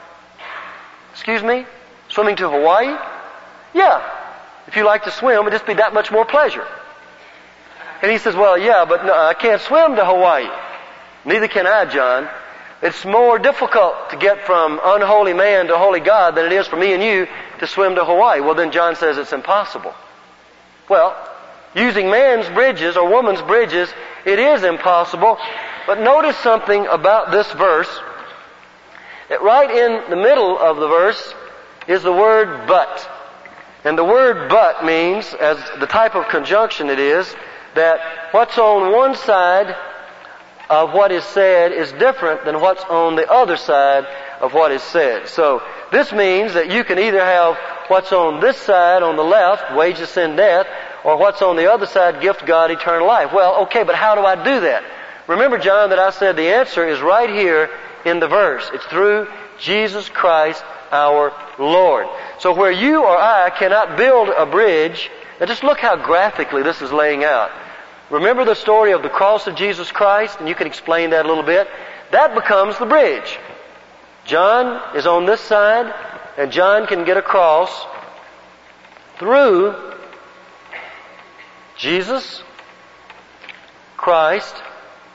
Excuse me? Swimming to Hawaii? Yeah. If you like to swim, it'll just be that much more pleasure. And he says, well, yeah, but no, I can't swim to Hawaii. Neither can I, John. It's more difficult to get from unholy man to holy God than it is for me and you to swim to Hawaii. Well, then John says it's impossible. Well, using man's bridges or woman's bridges, it is impossible. But notice something about this verse. That right in the middle of the verse is the word but. And the word but means, as the type of conjunction it is, that what's on one side of what is said is different than what's on the other side of what is said. So this means that you can either have what's on this side, on the left, wages, sin, death, or what's on the other side, gift, God, eternal life. Well, okay, but how do I do that? Remember, John, that I said the answer is right here in the verse. It's through Jesus Christ our Lord. So where you or I cannot build a bridge, now just look how graphically this is laying out. Remember the story of the cross of Jesus Christ, and you can explain that a little bit. That becomes the bridge. John is on this side, and John can get across through Jesus Christ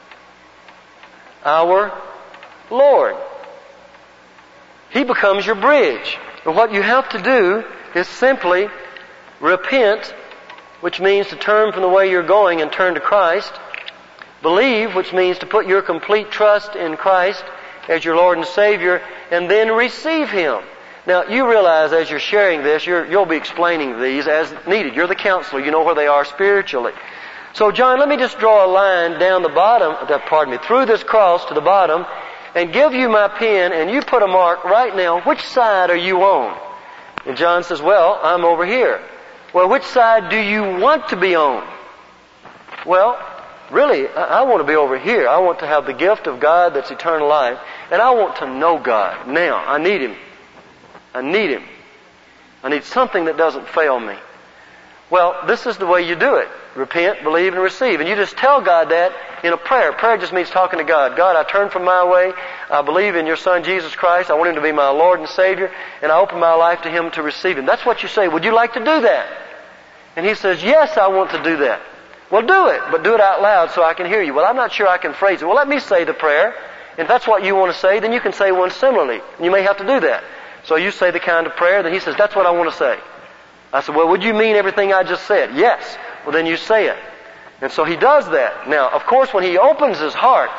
our Lord. He becomes your bridge. And what you have to do is simply repent, which means to turn from the way you're going and turn to Christ. Believe, which means to put your complete trust in Christ as your Lord and Savior, and then receive Him. Now, you realize as you're sharing this, you're, you'll be explaining these as needed. You're the counselor. You know where they are spiritually. So, John, let me just draw a line down the bottom, pardon me, through this cross to the bottom, and give you my pen, and you put a mark right now. Which side are you on? And John says, well, I'm over here. Well, which side do you want to be on? Well, really, I, I want to be over here. I want to have the gift of God that's eternal life, and I want to know God. Now, I need Him. I need Him. I need something that doesn't fail me. Well, this is the way you do it. Repent, believe, and receive. And you just tell God that in a prayer. Prayer just means talking to God. God, I turn from my way. I believe in your Son, Jesus Christ. I want Him to be my Lord and Savior. And I open my life to Him to receive Him. That's what you say. Would you like to do that? And He says, yes, I want to do that. Well, do it, but do it out loud so I can hear you. Well, I'm not sure I can phrase it. Well, let me say the prayer. And if that's what you want to say, then you can say one similarly. And you may have to do that. So you say the kind of prayer, then He says, that's what I want to say. I said, well, would you mean everything I just said? Yes. Well, then you say it. And so He does that. Now, of course, when He opens His heart,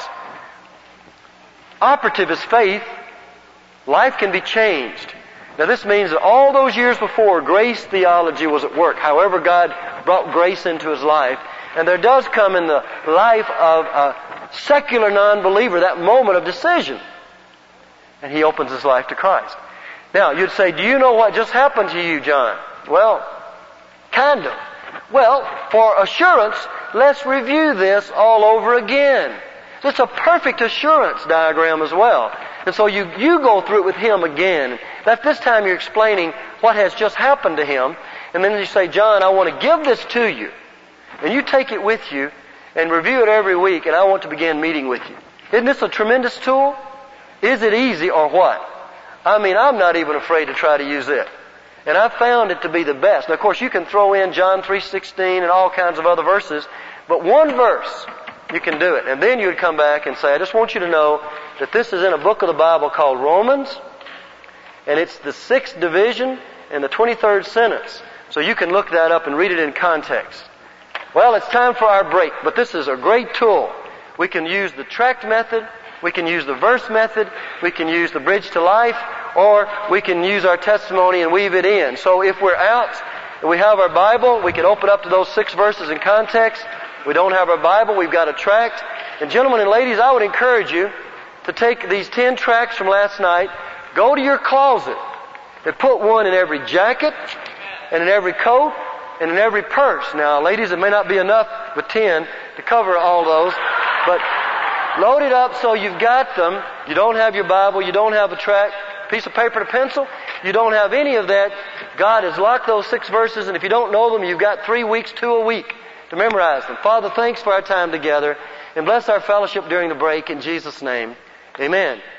operative is faith, life can be changed. Now, this means that all those years before, grace theology was at work. However, God brought grace into his life. And there does come in the life of a secular non-believer that moment of decision. And he opens his life to Christ. Now, you'd say, do you know what just happened to you, John? Well, kind of. Well, for assurance, let's review this all over again. It's a perfect assurance diagram as well. And so you, you go through it with him again. That this time you're explaining what has just happened to him. And then you say, John, I want to give this to you. And you take it with you and review it every week, and I want to begin meeting with you. Isn't this a tremendous tool? Is it easy or what? I mean, I'm not even afraid to try to use it. And I've found it to be the best. Now, of course, you can throw in John three sixteen and all kinds of other verses, but one verse, you can do it. And then you would come back and say, I just want you to know that this is in a book of the Bible called Romans, and it's the sixth division and the twenty-third sentence. So you can look that up and read it in context. Well, it's time for our break, but this is a great tool. We can use the tract method, we can use the verse method, we can use the bridge to life, or we can use our testimony and weave it in. So if we're out and we have our Bible, we can open up to those six verses in context. We don't have our Bible, we've got a tract. And gentlemen and ladies, I would encourage you to take these ten tracts from last night, go to your closet, and put one in every jacket, and in every coat, and in every purse. Now, ladies, it may not be enough with ten to cover all those, but load it up so you've got them. You don't have your Bible, you don't have a tract, piece of paper and a pencil, you don't have any of that. God has locked those six verses, and if you don't know them, you've got three weeks to a week to memorize them. Father, thanks for our time together, and bless our fellowship during the break in Jesus' name. Amen.